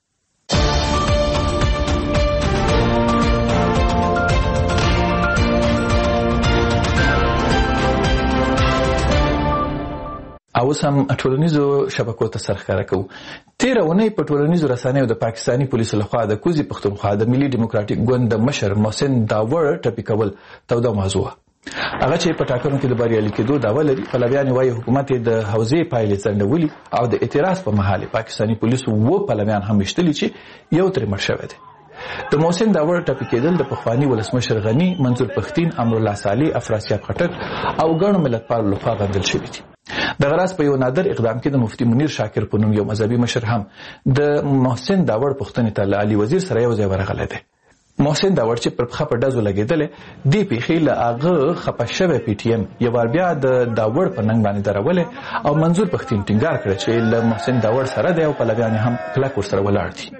او سم ټولنیزو شبکو ته سرخاره کوو. تیر اونۍ په ټولنیزو رسنیو د پاکستاني پولیسو لخوا د کوزي پښتونخوا د ملي ډیموکراټیک ګوند د مشر محسن داور ټپي کول توده موضوع. هغه چې په ټاکنو کې د بریالي کېدو دعوه لري. پلویان وایي حکومت د حوزې پایلې ځنډولي او د اعتراض په مهال پاکستاني پولیسو پلویان هم وشتلي چې یو ترې مړ شوی دی. د محسن داور ټپي کېدل د پخواني ولسمشر غني، منظور پښتين، امرالله صالح، افراسیاب خټک او ګڼو ملتپالو لخوا غندل شوي دي. دغه راز په یو نادر اقدام کې د مفتي منیر شاکر په نوم یو مذهبي مشر هم د محسن داور پوښتنې ته له علي وزیر سره یو ځای ورغلی دی. محسن داور چې پر پښه په ډزو لګېدلی دې پیښې له هغه خفه شوی پی ټي ایم یو وار بیا د داور په ننګ باندې درولی او منظور پښتين ټینګار کړی چې له محسن داور سره دی او پلویان هم کلک ورسره ولاړ دي.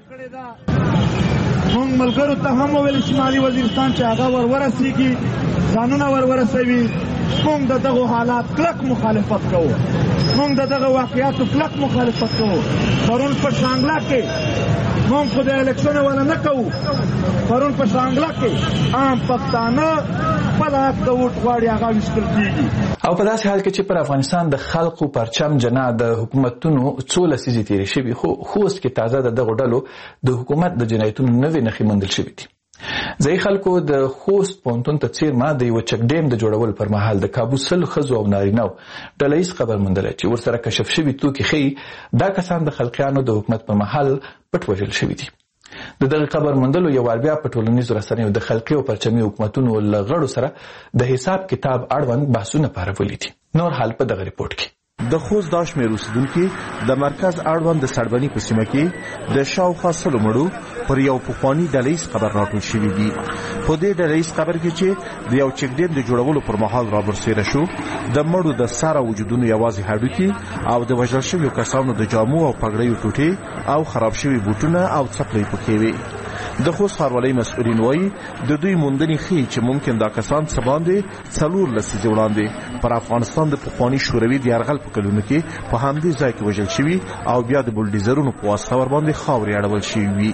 مونږ ملګرو ته هم وویل شمالي وزیرستان چې هغه ورورسېږي، ځانونه ورورسوي. مونږ د دغو حالات کلک مخالفت کوو، مونږ د دغه واقعیاتو کلک مخالفت کوو. پرون په شانګله کې مونږ خو د الیکشن ولا نه کوو، پرون په شانګله کې عام پښتانه خپل حق د ووټ غواړي هغه ویشتل کېږي. او په داسې حال کې چې پر افغانستان د خلقو پرچم جنا د حکومتونو څو لسیزې تېرې شوي، خو خوست کې تازه د دغو ډلو د حکومت د جنایتونو نوې نښې موندل شوي دي. ځایي خلکو د خوست پوهنتون ته څیرمه د یوه چک ډیم د جوړولو پر مهال د کابو 100 ښځو او نارینهو ډله ییز قبر موندلی چې ورسره کشف شوي توکي ښیي دا کسان د خلقیانو د حکومت پر مهال پټ وژل شوي دي. د دغه قبر موندلو یو وار بیا په ټولنیزو رسنیو د خلقي او پرچمي حکومتونو له غړو سره د حساب کتاب اړوند بحثونه پارولي دي. نور حال په دغه ریپورټ کې. د خوست دا شمېر اوسېدونکي د مرکز اړوند د سړبني په سیمه کې د شاوخوا 100 مړو پر یو پخواني ډله ییز قبر راټول شوي دي. په دې ډله ییز قبر کې چې د یو چک ډیم د جوړولو پر مهال رابرسېره شو، د مړو د سر او وجودونو یوازې هډوکي او د وژل شویو کسانو د جامو او پګړیو ټوټې او خراب شوي بوټونه او څپلۍ پکې وې. د خوست ښاروالۍ مسؤلین وایي د دوی موندنې ښیي چې ممکن دا کسان څه باندې 4 لسیزې وړاندې پر افغانستان د پخواني شوروي د یرغل په کلونو کې په همدې ځای کې وژل شوي او بیا د بولډیزرونو په واسطه ورباندې خاورې اړول شوي وي.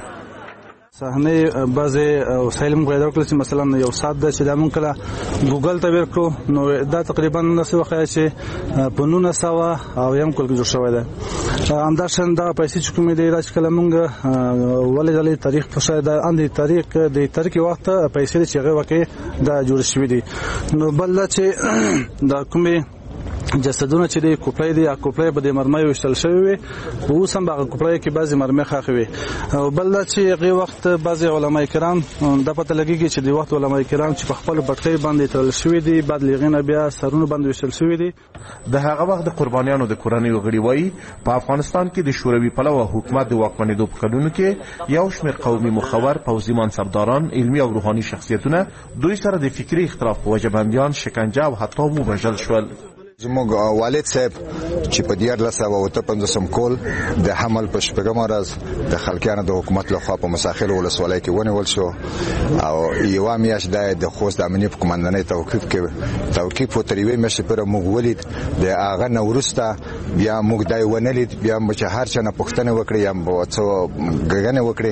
صحنه بعضې وسایل موږ پیدا کړل چې مثلا یو ساعت ده چې دا موږ کله ګوګل ته ور کړو نو دا تقریبا داسې وښیه چې په 1900 او یم کال کې جوړ شوی دی. همداشان دا پیسې چې کومې دي دا چې کله موږ ولې تاریخ په شاید اندې تاریخ وخت پیسې چې هغه واقع دا جوړ شوی دي. نو بل دا چې دا کومې جسدونه چې د کوپړې دي کوپړې به د مرمۍ وشتل شوی وي، اوس هم هغه کوپړې کې بعضې مرمۍ ښخې وي. او بل دا چې هغې وخت بعضې علما کرام دا پته لګېږي چې د وخت علما کرام چې په خپلو بټکۍ باندې تړل شوي دي، بعد له هغې نه بیا سرونو باندې وشتل شوي دي. د هغه وخت د قربانیانو د کورنیو غړي وایي په افغانستان کې د شوروي پلوه حکومت د واکمنېدو په کلونو کې یو شمېر قومي مخور، پوځي منصبداران، علمي او روحاني شخصیتونه دوی سره د فکري اختلاف په وجه بندیان، شکنجه او حتی ووژل شول. زموږ والد صاحب چې په 1955 کال د حمل په شپږم ورځ د خلقیانو د حکومت لخوا په مساخیل ولسوالۍ کې ونیول شو او یوه میاشت د خوست د امنیې په قمندانۍ توقیف و تر یوې میاشتې پورې موږ ولید. د هغه نه وروسته بیا موږ دا ونه لید، بیا چې هر چا نه پوښتنې وکړې یا څه ګڼې وکړې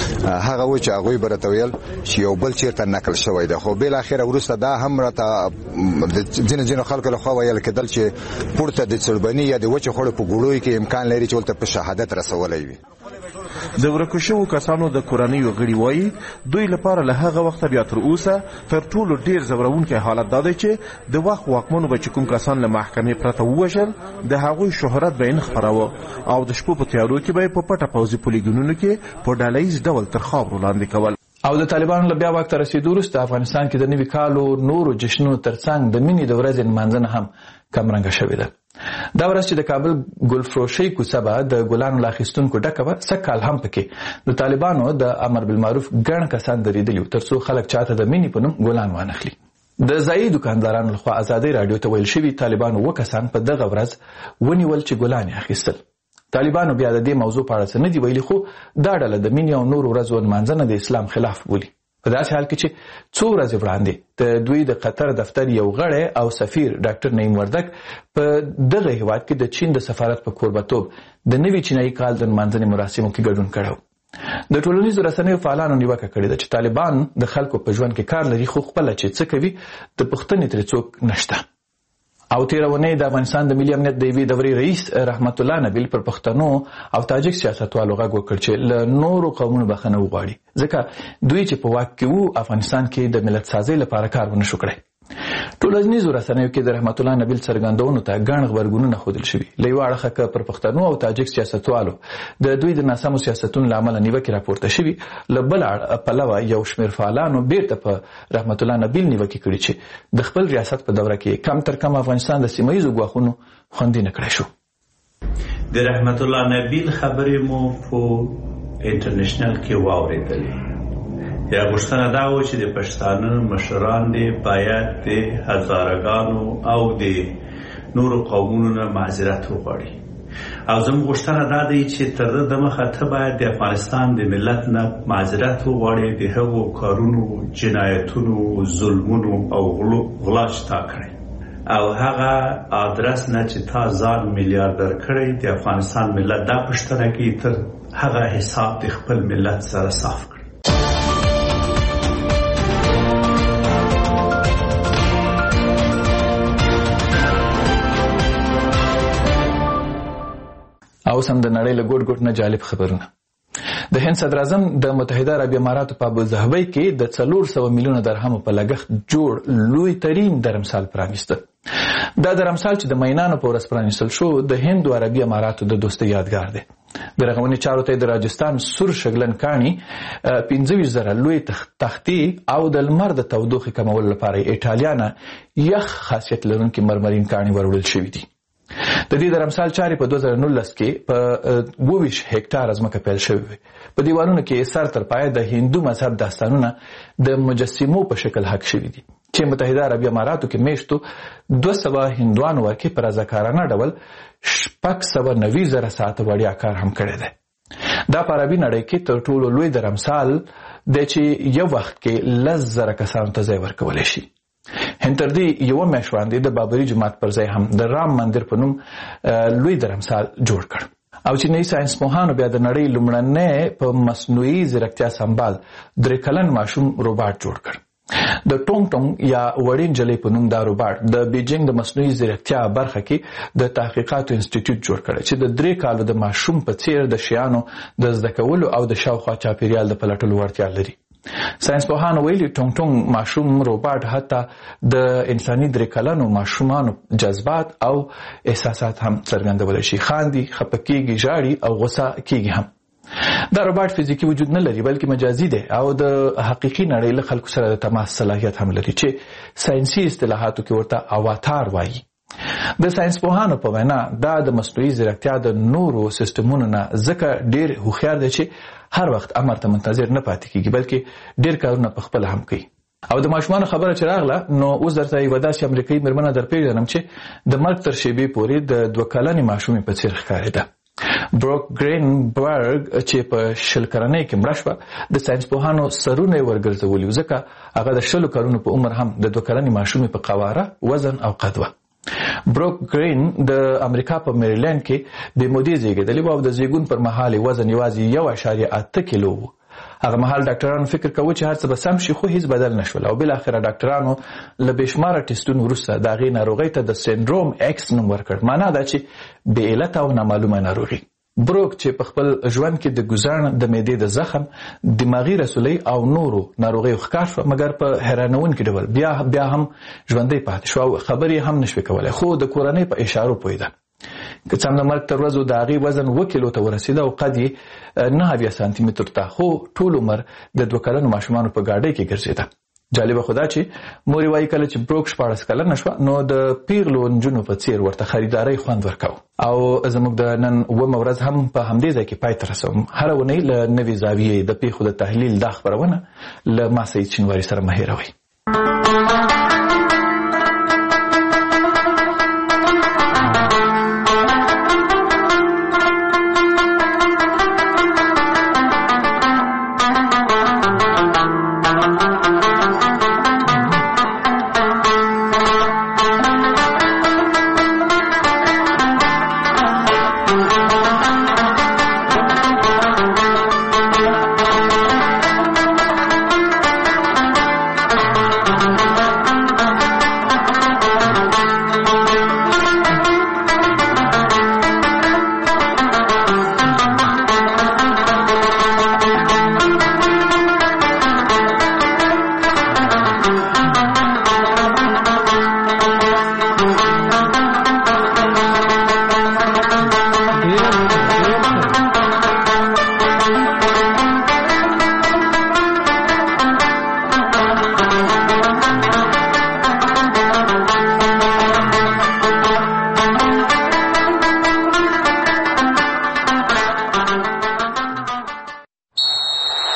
هغه و چې هغوی به راته ویل چې یو بل چېرته نقل شوی دی. خو بالاخره وروسته دا هم راته ځینو خلکو لخوا ویل کېدل چې پورته د سړبني یا د وچې خوړو په ګوړوي کې امکان لري چې ولته په شهادت رسولی وي. د ورکو شوو کسانو د کورنیو غړي وایي دوی لپاره له هغه وخته بیا تر اوسه تر ټولو ډیر ځورونکی حالت دا دی چې د وخت واکمنو به چې کوم کسان له محکمې پرته ووژل د هغوی شهرت به یې نه خپراوه او د شپو په تیارو کې به یې په پټه پوځي پولیګونونو کې په ډله ییز ډول تر خاورو لاندې کول. او د طالبانو له بیا واک ته رسېدو وروسته افغانستان کې د نوي کالو نورو جشنونو ترڅنګ د مینې د ورځې نمانځنه هم کمرنګه شوې ده. دا ورځ چې د کابل ګلفروشۍ کوڅه به د ګلانو له اخیستونکو ډکه وه، سږکال هم پکې د طالبانو د امر بالمعروف ګڼ کسان درېدلي وو تر څو خلک چاته د مینې په نوم ګلان وانخلي. د ځایي دکاندارانو لخوا ازادۍ راډیو ته ویل شوي طالبانو 2 کسان په دغه ورځ ونیول چې ګلان یې اخیستل. طالبانو بیا د دې موضوع په اړه څه نه دي ویلي، خو دا ډله د مینې او نورو ورځو نمانځنه د اسلام خلاف بولي. په داسې حال کې چې څو ورځې وړاندې د دوی د قطر دفتر یو غړی او سفیر ډاکټر نعیم وردک په دغه هیواد کې د چین د سفارت په کوربتوب د نوي چینایي کال د نمانځنې مراسمو کې ګډون کړی. د ټولنیزو رسنیو فعالانو نیوکه کړې ده چې طالبان د خلکو په ژوند کې کار لري، خو خپله چې څه کوي د پوښتنې ترې څوک نشته. او تیره اونۍ د افغانستان د ملي امنیت د یوې دورې رئیس رحمت الله نبیل پر پښتنو او تاجک سیاستوالو غږ وکړ چې له نورو قومونو بخښنه وغواړي ځکه دوی چې په واک کې وو افغانستان کې د ملت سازۍ لپاره کار ونه شو کړی. ټولنیزو رسنیو کې د رحمت الله نبیل څرګندونو ته ګڼ غبرګونونه ښودل شوي. له یوه اړخه که پر پښتنو او تاجک سیاستوالو د دوی د ناسمو سیاستونو له امله نیوکې راپورته شوي، له بل پلوه یو شمېر فعالانو بیرته په رحمت الله نبیل نیوکې کړي چې د خپل ریاست په دوره کې کم تر کم افغانستان د سیمه ییزو ګواښونو خوندي نه کړی شو. د رحمت الله نبیل خبرې مو په انټرنیشنل کې واورېدلې. یا غوښتنه دا و چې د پښتانه مشران دې باید د هزارګانو او د نورو قومونو نه معذرت وغواړي، او زموږ غوښتنه دا دی چې تر دې دمخه ته باید د افغانستان د ملت نه معذرت وغواړي د هغو کارونو، جنایتونو، ظلمونو او غلا چې تا کړی، او هغه ادرس نه چې تا ځان میلیاردر کړی د افغانستان ملت دا پوښتنه کوي تر هغه حساب د خپل ملت سره صاف کړي. او سم د نړۍ له ګوټ ګوټ نه جالب خبرونه. د هند صدر اعظم د متحده عربي اماراتو په ابوظبي کې د 400 میلیونه درهمو په لګښت جوړ لوی ترین درمسال پرانیسته. دا درمسال چې د مینانو په ورځ پرانیستل شو د هند او عربي اماراتو د دوستۍ یادګار دی. د رغونې چارو ته د راجستان سور شګلن کاڼي 25,000 لوی تختې او د لمر د تودوخې کمولو لپاره ایټالیا یخ خاصیت لرونکي مرمرین کاڼي وروړل شوي دي. د دې درمسال چارې په 2019 کې په 22 هکټار ځمکه پیل شوې وې. په دیوالونو کې سر تر پایه د هندو مذهب داستانونه د مجسمو په شکل حک شوي دي چې متحده عربي اماراتو کې میشتو 200 هندوانو ورکې په رضاکارانه ډول 690,000 ساعت وړیا کار هم کړی دی. دا په عربي نړۍ کې تر ټولو لوی درمسال دی چې یو وخت کې 10,000 کسانو ته ځای ورکولی شي. هند تر دې یوه میاشت وړاندې د بابري جومات پر ځای هم د رام مندر په نوم لوی درمسال جوړ کړ. او چینایي ساینس پوهانو بیا د نړۍ لومړنی په مصنوعي ځیرکتیا سمبال 3 کلن ماشوم روباټ جوړ کړ. د ټونګ ټونګ یا وړین جلۍ په نوم دا روباټ د بیجینګ د مصنوعي ځیرکتیا برخه کې د تحقیقاتو انسټیټیوټ جوړ کړی چې د 3 کالو د ماشوم په څیر د شیانو د زده کولو او د شاوخوا چاپیریال د پلټلو وړتیا لري. ساینس پوهانو ویلي ټونګ ټونګ ماشوم روباټ حتی د انساني 3 کلنو ماشومانو جذبات او احساسات هم څرګندولی شي. خاندي، خفه کیږي، ژاړي او غوسه کیږي هم. دا روباټ فزیکي وجود نه لري بلکې مجازي دی او د حقیقي نړۍ له خلکو سره د تماس صلاحیت هم لري چې ساینسي اصطلاحاتو کې ورته اواتار وایي. د ساینس پوهانو په وینا دا د مصنوعي ځیرکتیا د نورو سیستمونو نه ځکه ډیر هوښیار دی چې هر وخت امر ته منتظر نه پاتې کیږي بلکې ډیر کارونه په خپل هم کوي. او د ماشومانو خبره چې راغله نو اوس درته یوه داسې امریکایي مېرمنه درپېژنم چې د مرګ تر شېبې پورې د 2 کلنې ماشومې په څېر ښکارېده. بروک ګرینبرګ چې په 20 کلنۍ کې مړه شوه د ساینس پوهانو سرونه یې ورګرځولي وو ځکه هغه د 20 کلونو په عمر هم د 2 کلنې ماشومې په قواره، وزن او قد وه. بروک ګرین د امریکا په میریلند کې بې مودې زیږېدلی و او د زیږون پر مهال وزن یوازې 1.8 کیلو و. هغه مهال ډاکټرانو فکر کوي چې هر څه به سم شي خو هیڅ بدل نشول او بالاخره ډاکټرانو له بېشماره ټسټونو وروسته د هغې ناروغۍ ته د سینډروم ایکس نوم ورکړ. معنا دا چې بې علته او نامعلومه ناروغي. بروک چې په خپل ژوند کې د ګوزاڼ د معدې د زخم، دماغي رسولۍ او نورو ناروغیو ښکار شوه مګر په حیرانونکي ډول بیا هم ژوندی پاتې شوه او خبرې هم نشوې کولی خو د کورنۍ په اشارو پوهېده. که څه هم د مرګ تر ورځو د هغې وزن 2 کیلو ته ورسېده او قد یې 9 سانتي متر ته خو ټول عمر د 2 کلنو ماشومانو په ګاډۍ کې ګرځېده. جالبه خو دا چې مور یې وایي کله چې بروک 14 کلنه شوه نو د پیغلو نجونو په څېر ورته خریدارۍ خوند ورکاو. او زموږ د نن 9مه ورځ هم په همدې ځای کې پای ته رسوم. هره اونۍ له نوې زاویې د پیښو د تحلیل دا خپرونه له ما سعید شینواري سره مه هېروئ.